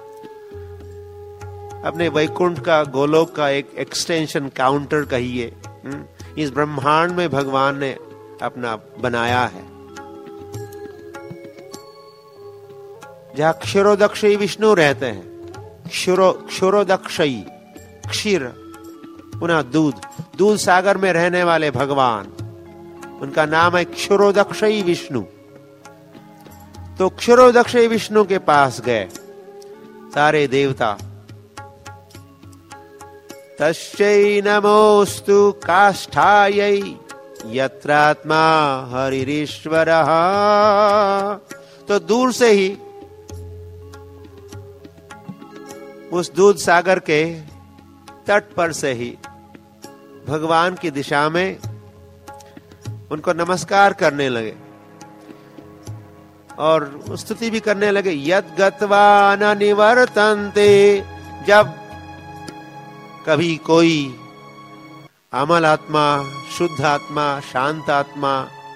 S1: अपने वैकुंठ का, गोलोक का एक एक्सटेंशन काउंटर कहिए, इस ब्रह्मांड में भगवान ने अपना बनाया है। जहां क्षीरोदक्षयी विष्णु रहते हैं, क्षीरोदक्षयी, क्षीर पुनः दूध सागर में रहने वाले भगवान, उनका नाम है क्षीरोदक्षयी विष्णु। तो क्षीरोदक्षयी विष्णु के पास गए सारे देवता। तस्यै नमोस्तु काष्ठायै यत्रात्मा हरिरीश्वरः। तो दूर से ही उस दूध सागर के तट पर से ही भगवान की दिशा में उनको नमस्कार करने लगे और स्तुति भी करने लगे। यद गत्वा न निवर्तन्ते, जब कभी कोई अमल आत्मा, शुद्ध आत्मा, शांत आत्मा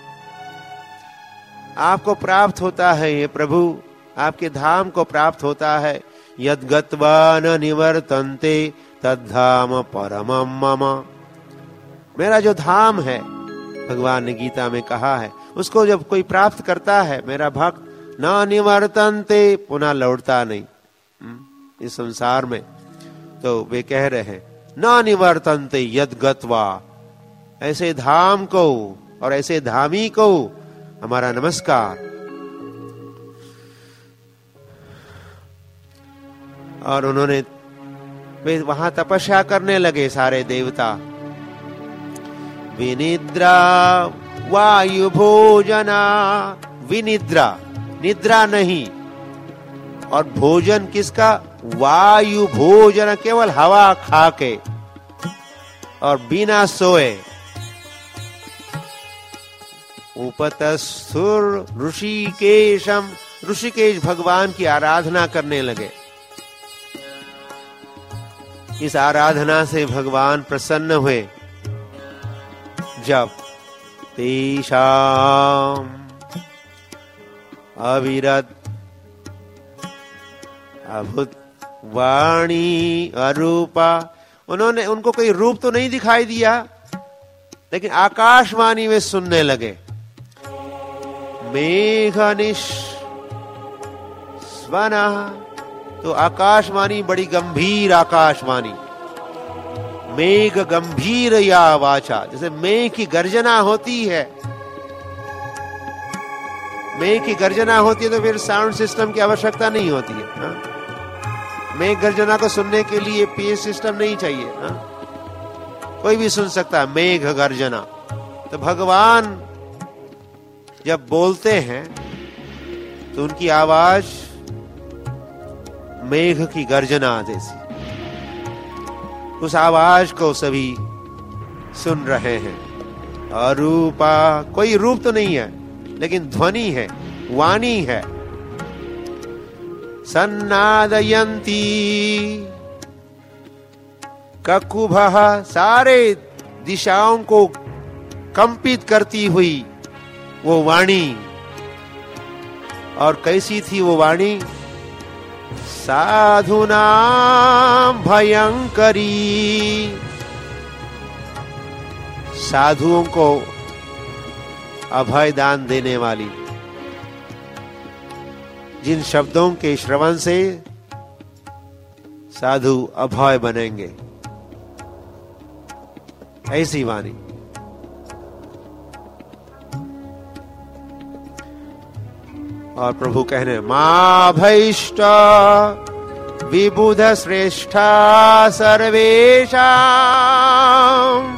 S1: आपको प्राप्त होता है, ये प्रभु आपके धाम को प्राप्त होता है। यद गत्वा न निवर्तन्ते तद्धाम परमं मम। मेरा जो धाम है, भगवान ने गीता में कहा है, उसको जब कोई प्राप्त करता है मेरा भक्त, न निवर्तन्ते, पुनः लौटता नहीं इस संसार में। तो वे कह रहे हैं न निवर्तन्ते यद गत्वा, ऐसे धाम को और ऐसे धामी को हमारा नमस्कार। और उन्होंने वे वहां तपस्या करने लगे सारे देवता। विनिद्रा वायु भोजना, विनिद्रा, निद्रा नहीं, और भोजन किसका? वायु भोजन, केवल हवा खा के और बिना सोए। उपतस्थुर ऋषिकेशम, ऋषिकेश भगवान की आराधना करने लगे। इस आराधना से भगवान प्रसन्न हुए। जब तेषाम अविरत अभूत वाणी अरूपा, उन्होंने उनको कोई रूप तो नहीं दिखाई दिया, लेकिन आकाशवाणी में सुनने लगे। मेघनिश स्वना, तो आकाशवाणी बड़ी गंभीर आकाशवाणी, मेघ गंभीर या वाचा, जैसे मेघ की गर्जना होती है, मेघ की गर्जना होती है तो फिर साउंड सिस्टम की आवश्यकता नहीं होती है। हाँ? मेघ गर्जना को सुनने के लिए पीए सिस्टम नहीं चाहिए। हाँ? कोई भी सुन सकता है मेघ गर्जना। तो भगवान जब बोलते हैं तो उनकी आवाज मेघ की गर्जना जैसी, उस आवाज को सभी सुन रहे हैं। अरूपा, कोई रूप तो नहीं है लेकिन ध्वनि है, वाणी है। सन्नादयन्ती ककुभः, सारे दिशाओं को कंपित करती हुई वो वाणी। और कैसी थी वो वाणी? साधुनां भयंकरी, साधुओं को अभय दान देने वाली। जिन शब्दों के श्रवण से साधु अभय बनेंगे, ऐसी वाणी। और प्रभु कहने, मां भैष्ट विबुध श्रेष्ठा सर्वेषां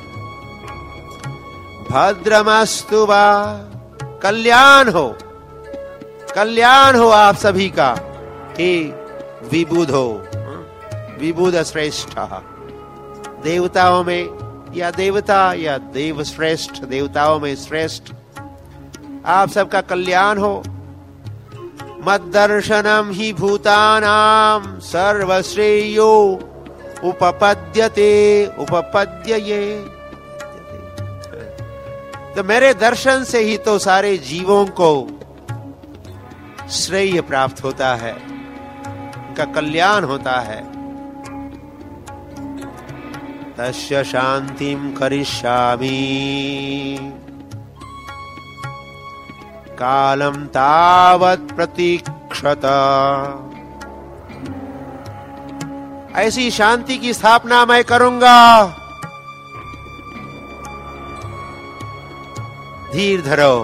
S1: भद्रमस्तु वा, कल्याण हो, कल्याण हो आप सभी का, हे विबुधो, विबुध श्रेष्ठ, देवताओं में या देवता या देव श्रेष्ठ, देवताओं में श्रेष्ठ, आप सबका कल्याण हो। मद्दर्शनम ही भूतानां सर्वश्रेयो उपपद्यते उपपद्यये, तो मेरे दर्शन से ही तो सारे जीवों को श्रेय प्राप्त होता है, उनका कल्याण होता है। तस्य शांतिं करिष्यामि कालम तावत् प्रतीक्षत, ऐसी शांति की स्थापना मैं करूंगा। धीर धरो,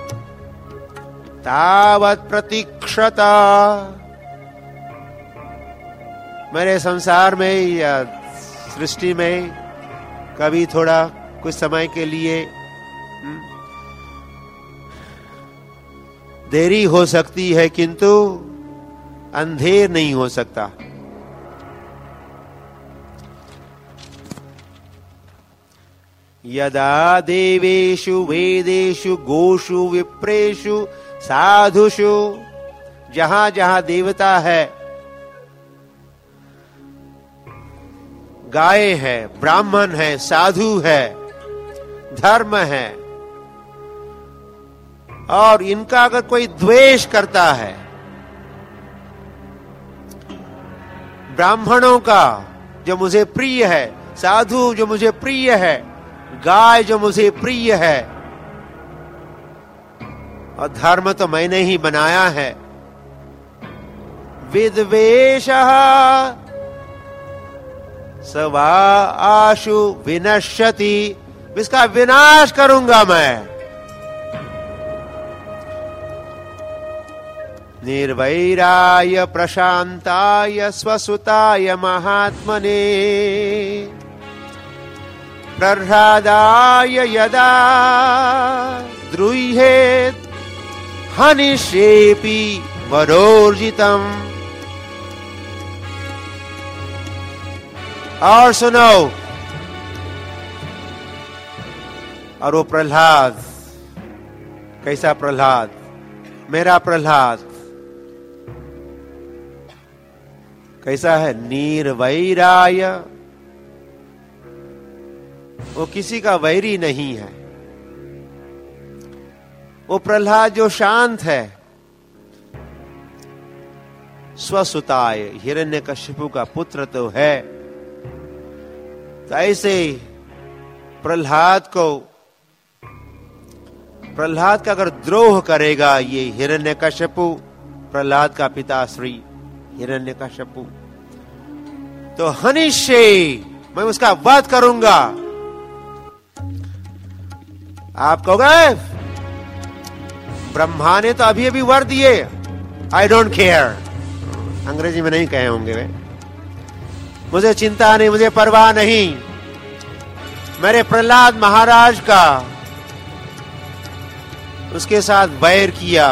S1: तावत् प्रतीक्षता, मेरे संसार में या सृष्टि में कभी थोड़ा कुछ समय के लिए देरी हो सकती है, किंतु अंधेर नहीं हो सकता। यदा देवेषु वेदेषु गोषु विप्रेषु साधुषु, जहां जहां देवता है, गाय है, ब्राह्मण है, साधु है, धर्म है, और इनका अगर कोई द्वेष करता है, ब्राह्मणों का जो मुझे प्रिय है, साधु जो मुझे प्रिय है, गाय जो मुझे प्रिय है, और धर्म तो मैंने ही बनाया है, विद्वेषः सवा आशु विनश्यति, इसका विनाश करूंगा मैं। निर्वैराय प्रशांताय स्वसुताय महात्मने प्रह्लादाय यदा द्रुह्येत् हनिष्येऽपि वरोर्जितम्। और सुनो, और वो प्रह्लाद, कैसा प्रह्लाद? मेरा प्रह्लाद कैसा है? निर्वैराय, वो किसी का वैरी नहीं है। वो प्रह्लाद जो शांत है, स्वसुताय, हिरण्यकशिपु का पुत्र तो है, तो ऐसे प्रह्लाद को प्रहलाद का अगर द्रोह करेगा ये हिरण्यकश्यपु, प्रहलाद का पिता श्री हिरण्यकश्यपु, तो हनिष्ये, मैं उसका वध करूंगा। आप कहोगे ब्रह्मा ने तो अभी अभी वर दिए, आई डोंट केयर, अंग्रेजी में नहीं कहे होंगे वे, मुझे चिंता नहीं, मुझे परवाह नहीं। मेरे प्रहलाद महाराज का उसके साथ वैर किया,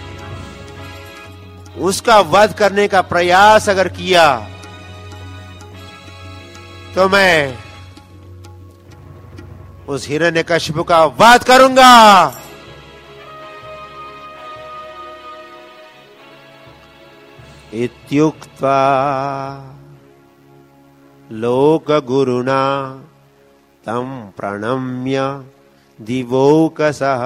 S1: उसका वध करने का प्रयास अगर किया तो मैं उस हिरण्यकश्यप का वध करूंगा। इत्युक्त्वा लोकगुरुना तं प्रणम्य दिवोकसः,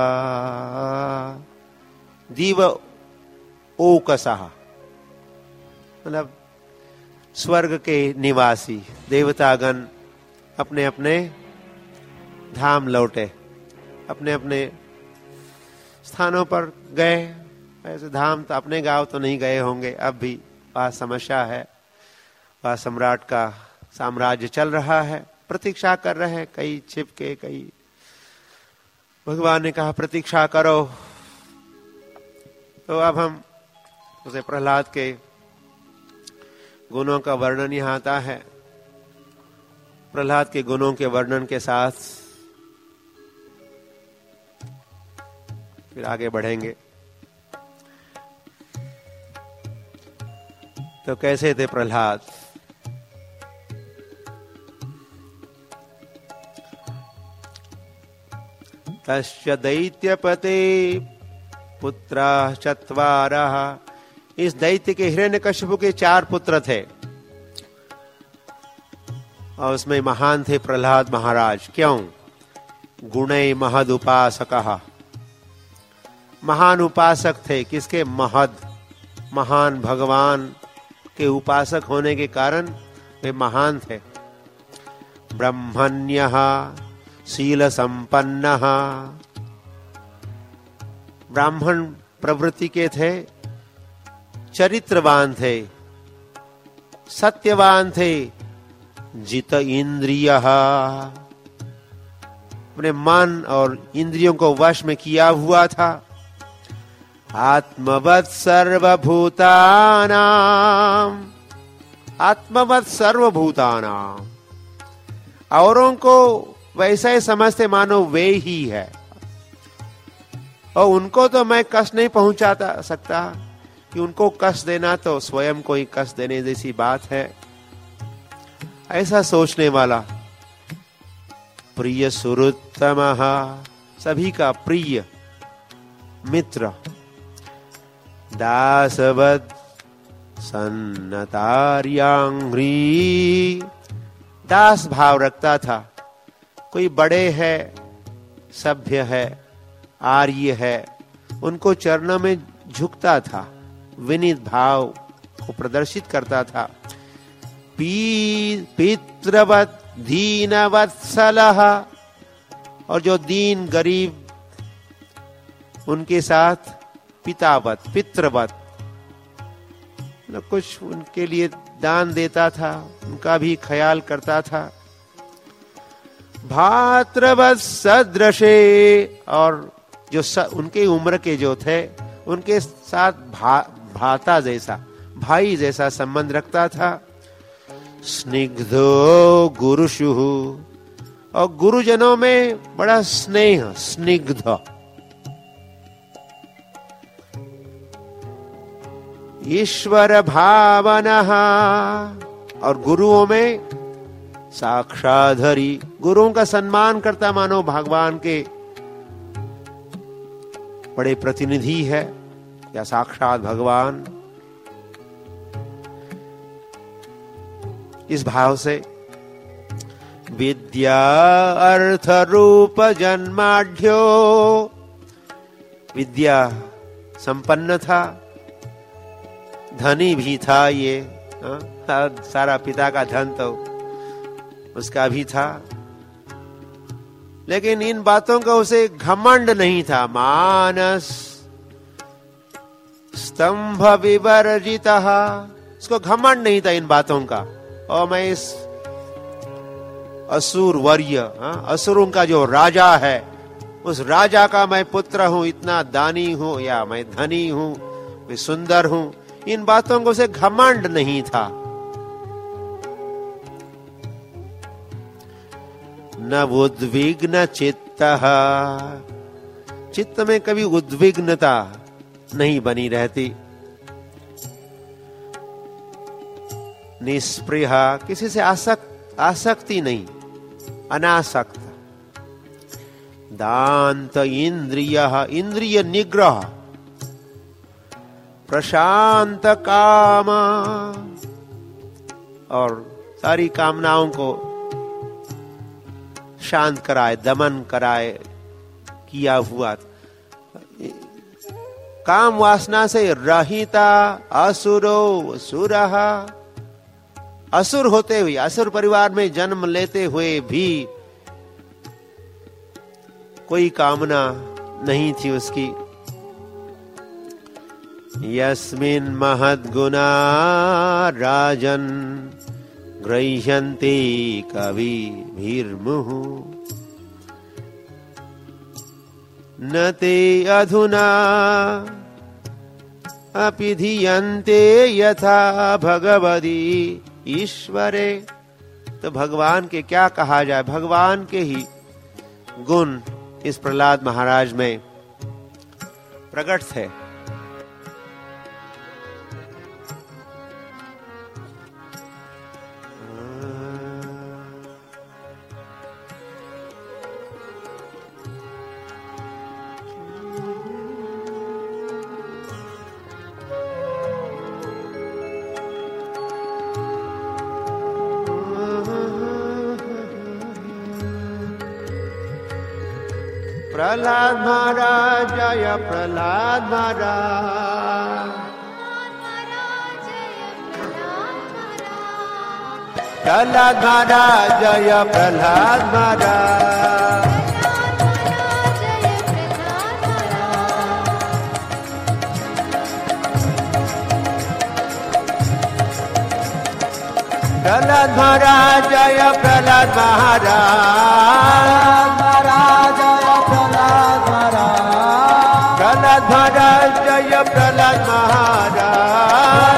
S1: दिवोकसः मतलब स्वर्ग के निवासी देवतागण अपने अपने धाम लौटे, अपने अपने स्थानों पर गए। ऐसे धाम तो अपने गांव तो नहीं गए होंगे, अब भी वह समस्या है, वह सम्राट का साम्राज्य चल रहा है, प्रतीक्षा कर रहे हैं, कई छिपके, कई भगवान ने कहा प्रतीक्षा करो। तो अब हम उसे प्रहलाद के गुणों का वर्णन यहां आता है। प्रहलाद के गुणों के वर्णन के साथ फिर आगे बढ़ेंगे। तो कैसे थे प्रहलाद? तस्य दैत्यपते पुत्राः चत्वारः, इस दैत्य के हिरण्यकश्यप के 4 पुत्र थे और उसमें महान थे प्रहलाद महाराज। क्यों? गुणे महद उपासकः, महान उपासक थे। किसके? महद, महान भगवान के उपासक होने के कारण वे महान थे। ब्रह्मण्यः शील संपन्नः, ब्राह्मण प्रवृत्ति के थे, चरित्रवान थे, सत्यवान थे, जित इंद्रियः, अपने मन और इंद्रियों को वश में किया हुआ था। आत्मवत् सर्वभूतानां, आत्मवत् सर्वभूतानां, औरों को वैसा ही समझते मानो वे ही है, और उनको तो मैं कष्ट नहीं पहुंचाता सकता कि उनको कष्ट देना तो स्वयं को ही कष्ट देने जैसी बात है। ऐसा सोचने वाला प्रिय सुहृत्तमः, सभी का प्रिय मित्र। दासवत् सन्नतार्यांघ्री, दास भाव रखता था। कोई बड़े है, सभ्य है, आर्य है, उनको चरणों में झुकता था, विनीत भाव को प्रदर्शित करता था। पितृवत् दीनवत्सलः, और जो दीन गरीब उनके साथ पितावत, पितृवत, कुछ उनके लिए दान देता था, उनका भी ख्याल करता था। भातृवत् सदृशे, और जो उनके उम्र के जो थे उनके साथ भाता जैसा, भाई जैसा संबंध रखता था। स्निग्धो गुरुषुः, और गुरुजनों में बड़ा स्नेह, स्निग्ध। ईश्वर भावनः, और गुरुओं में साक्षाधरी, गुरुओं का सम्मान करता मानो भगवान के बड़े प्रतिनिधि है या साक्षात भगवान। इस भाव से विद्या अर्थ रूप जन्माढ्यो, विद्या संपन्न था, धनी भी था। ये सारा पिता का धन तो उसका भी था। लेकिन इन बातों का उसे घमंड नहीं था। मानस स्तंभ विवर्जितः, उसको घमंड नहीं था इन बातों का। और मैं इस असुर वर्य, असुरों का जो राजा है, उस राजा का मैं पुत्र हूं, इतना दानी हूं, या मैं धनी हूं, मैं सुंदर हूं, इन बातों को उसे घमंड नहीं था। न उद्विग्न चित्तः, चित्त में कभी उद्विग्नता नहीं बनी रहती। निस्पृह, किसी से आसक्ति नहीं, अनासक्त। दांत इंद्रिय, इंद्रिय निग्रह। प्रशांत काम, और सारी कामनाओं को शांत कराए, दमन कराए किया हुआ। काम वासना से रहिता असुरो सुरः, असुर होते हुए, असुर परिवार में जन्म लेते हुए भी कोई कामना नहीं थी उसकी। यस्मिन् महद्गुणा राजन् गृह्यन्ते कविभिर्मुहुः न ते अधुना अपि धियन्ते यथा भगवती ईश्वरे। तो भगवान के क्या कहा जाए, भगवान के ही गुण इस प्रहलाद महाराज में प्रकट थे। प्रहलाद महाराज जय प्रहलाद महाराज, प्रहलाद महाराज जय प्रहलाद महाराज, प्रहलाद महाराज जय प्रहलाद महाराज, प्रहलाद महाराज जय प्रहलाद महाराज,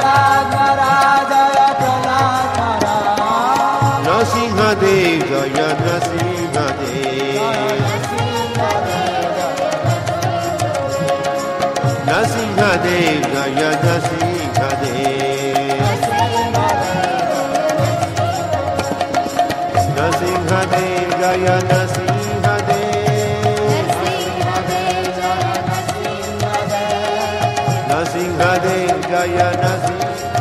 S1: नरसिंहदेव जय नरसिंहदेव, नरसिंहदेव जय नरसिंहदेव, नरसिंहदेव जय नरसिंहदेव, नरसिंहदेव जय Narasimha,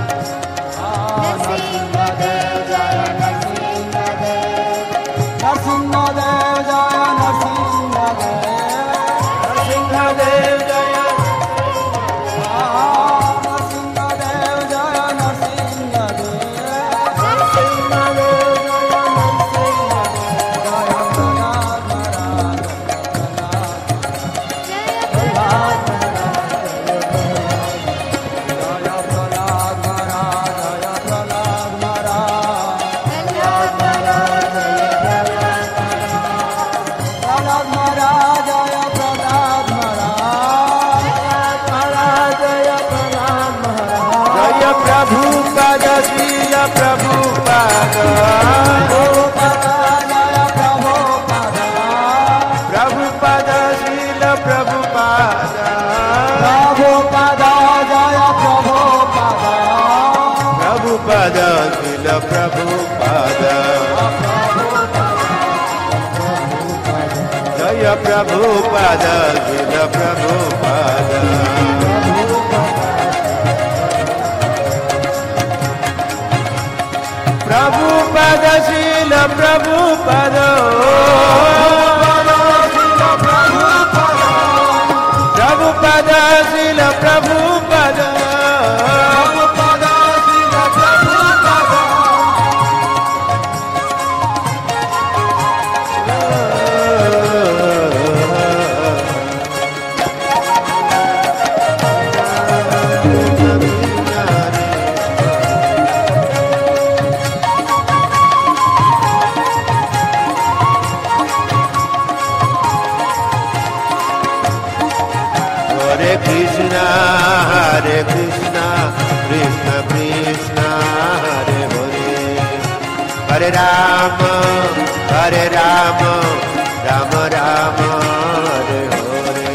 S1: Prabhupada Srila Prabhupada, Prabhupada Srila Prabhupada, Prabhupada Srila Prabhupada, Krishna Krishna Krishna Hare Hare Hare Rama Hare Rama Rama Rama Hare Hare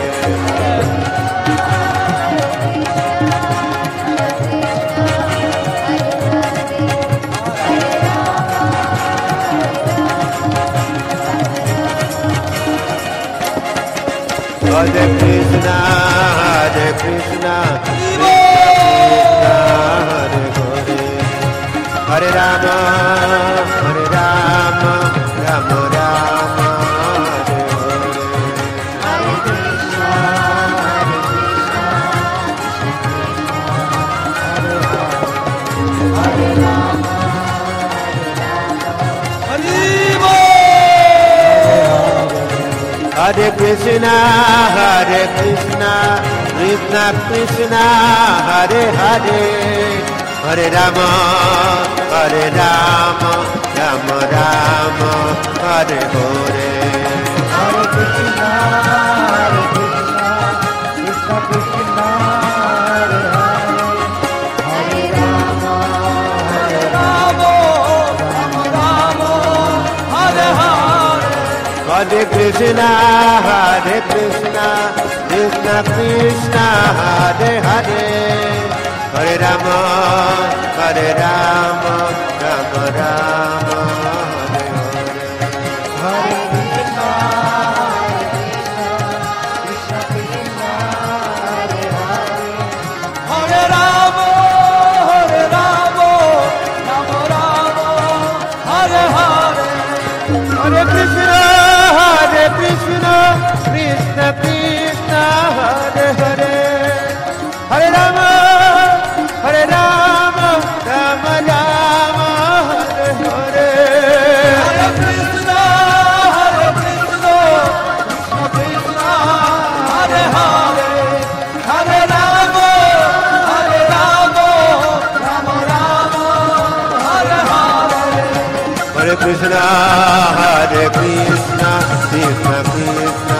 S1: Hare Krishna Hare Krishna Krishna Hare Hare Hare Rama Hare Rama Rama Rama Hare Hare Hare Krishna Hare Krishna Hare Rama Hare Krishna Hare Krishna Krishna Krishna Hare Hare Hare Rama Hare Rama Rama Rama Hare Hare Hare Krishna Hare Krishna Krishna Krishna Hare Hare Hare Rama Hare Rama Rama Rama Hare Hare Hare Krishna Hare Krishna Krishna Krishna Hare Hare Hare Rama Hare Rama Rama Rama Hare Hare Hare Krishna Krishna Krishna Hare Hare Hare Rama Hare Rama Rama Rama Hare Hare Hare Krishna Hare Krishna Krishna Krishna Hare Hare Hare Rama Hare Rama Rama Rama Hare Hare Hare Krishna Hare Krishna Krishna Krishna Hare Hare Hare Rama Hare Rama Rama Rama Hare Hare Hare Krishna Hare Krishna Krishna Krishna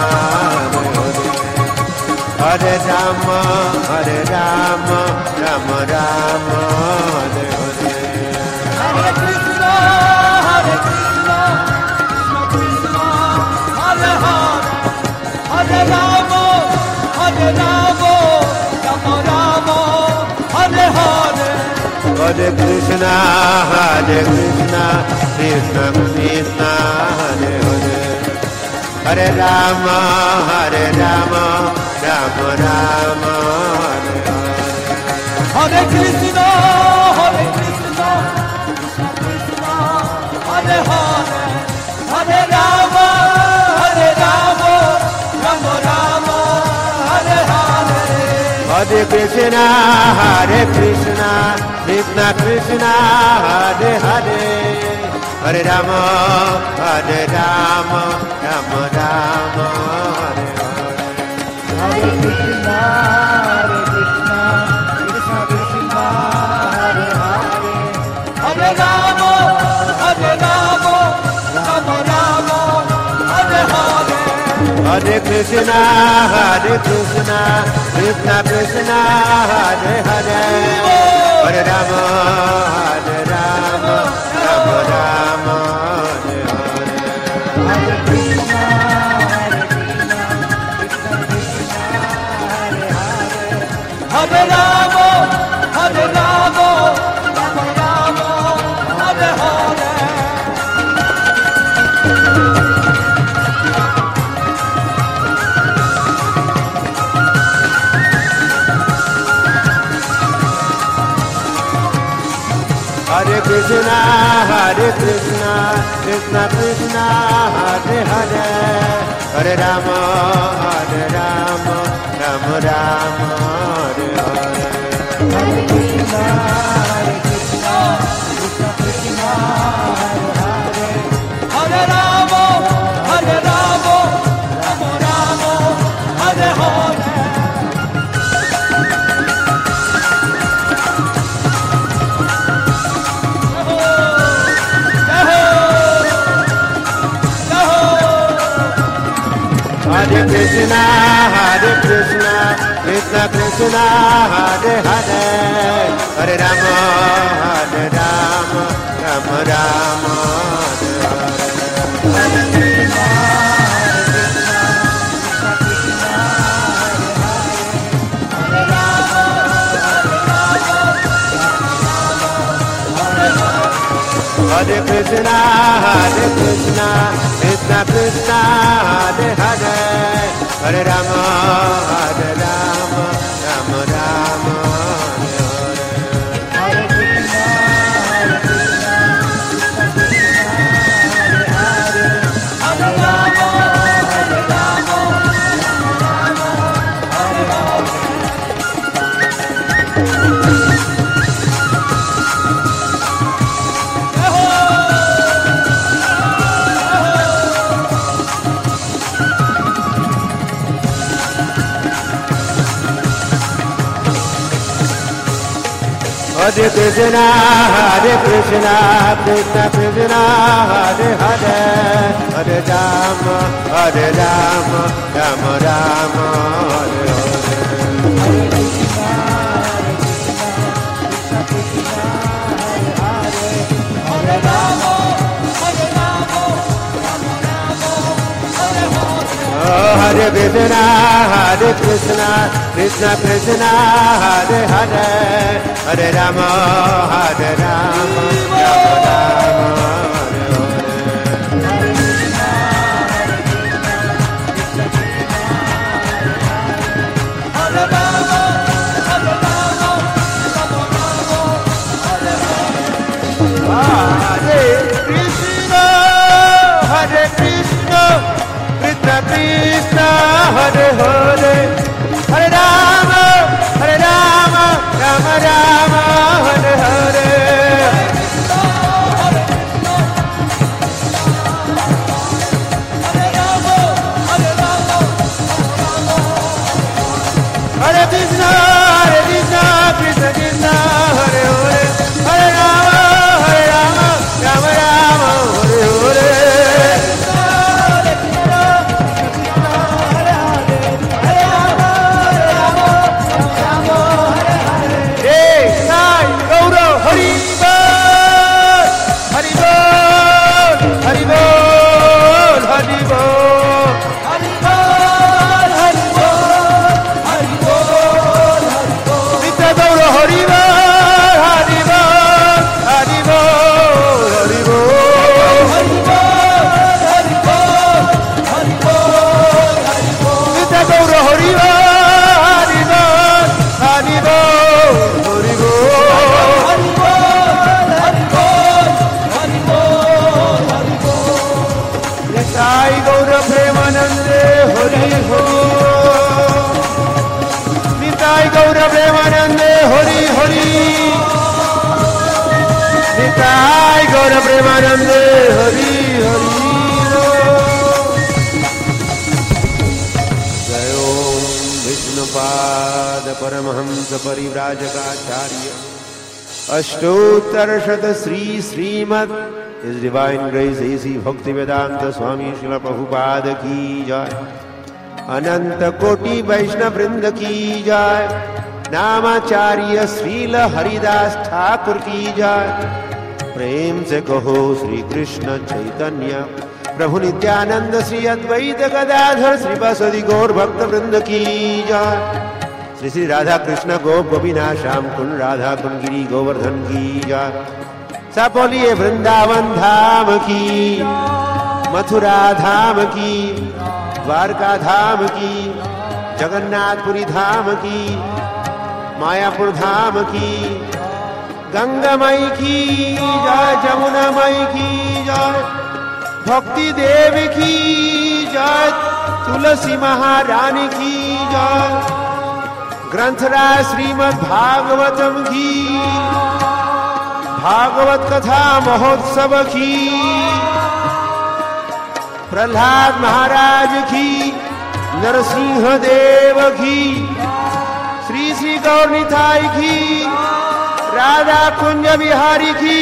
S1: Hare Rama Hare Rama Rama Rama Hare Hare Hare Krishna Hare Krishna Krishna Krishna Hare Hare Hare Rama Hare Rama Rama Rama Hare Hare Hare Krishna Hare Krishna Krishna Krishna Hare Hare Hare Rama Hare Rama Rama Rama Hare Hare Hare Krishna Hare Krishna Krishna Krishna Hare Hare Hare Rama Hare Rama Rama Rama Hare Hare Hare Krishna Hare Krishna Krishna Krishna Hare Hare Hare Rama Hare Rama Rama Rama Hare Hare Hare Krishna Hare Krishna Krishna Krishna Hare Hare Hare Rama Hare Rama Rama Rama Hare Hare Hare Krishna Hare Krishna Krishna Krishna Hare Hare Hare Rama Hare Rama Rama Rama Hare Hare Hare Krishna Hare Krishna Krishna Krishna Hare Hare Hare Rama Hare Rama Rama Rama Hare Hare Hare Krishna Hare Krishna Krishna Krishna Hare Hare Hare Rama Hare Rama Rama Rama Hare Hare Hare Krishna Hare Krishna Krishna Krishna Hare Hare Hare Rama Hare Rama Rama Rama Hare Hare Hare Krishna Hare Krishna Krishna Krishna Hare Hare Hare Rama Hare Rama Rama Rama Hare Hare Krishna Krishna Krishna Hare Hare Hare Rama Hare Rama Rama Rama Hare Hare Krishna Krishna Krishna Hare Hare Hare Rama Rama Rama Hare Hare Krishna Krishna Krishna Hare Hare Hare Rama Rama Rama Hare Krishna Krishna Krishna Hare Hare Hare Rama Rama Rama Hare Hare Hare Krishna Krishna Krishna Hare Hare Hare Rama Rama Rama Hare Hare Premanande Hari Hari Jayo Vishnupad Paramahamsa Parivrajagacharya Ashtottara Sri Srimad His Divine Grace A.C. Bhaktivedanta Swami Srila Prabhupada Ki Jai Ananta Koti Vaishnav Vrinda Ki Jai Namacharya Srila Haridas Thakur Ki Jai प्रेम से कहो श्री कृष्ण चैतन्य प्रभु नित्यानंद श्री अद्वैत गदाधर श्री वासुदेव गौर भक्त वृंद की जय श्री श्री राधा कृष्ण गोप गोपीनाथ श्याम कुंड राधा कुंड गिरी गोवर्धन की जय सब बोलिए वृंदावन धाम की मथुरा धाम की द्वारका धाम की जगन्नाथपुरी धाम की मायापुर धाम की गंगा माई की जय जमुना माई की जय भक्ति देव की जय तुलसी महारानी की जय ग्रंथराज श्रीमद् भागवतम की भागवत कथा महोत्सव की प्रहलाद महाराज की नरसिंह देव की श्री श्री गौर निताई की राधा कुंज बिहारी की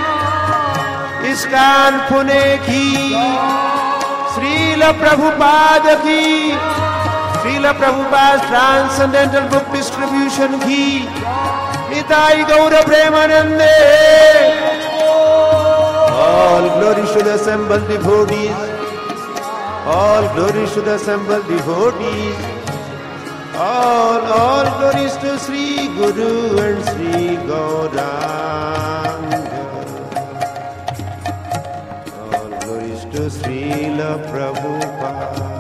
S1: इस्कान पुणे की श्रील प्रभुपाद की Srila Prabhupada's transcendental book distribution ki Nitai Gaura Premanande. All glories to the assembled devotees. All glories to the assembled devotees. All glories to Sri Guru and Sri Gauranga. All glories to Srila Prabhupada.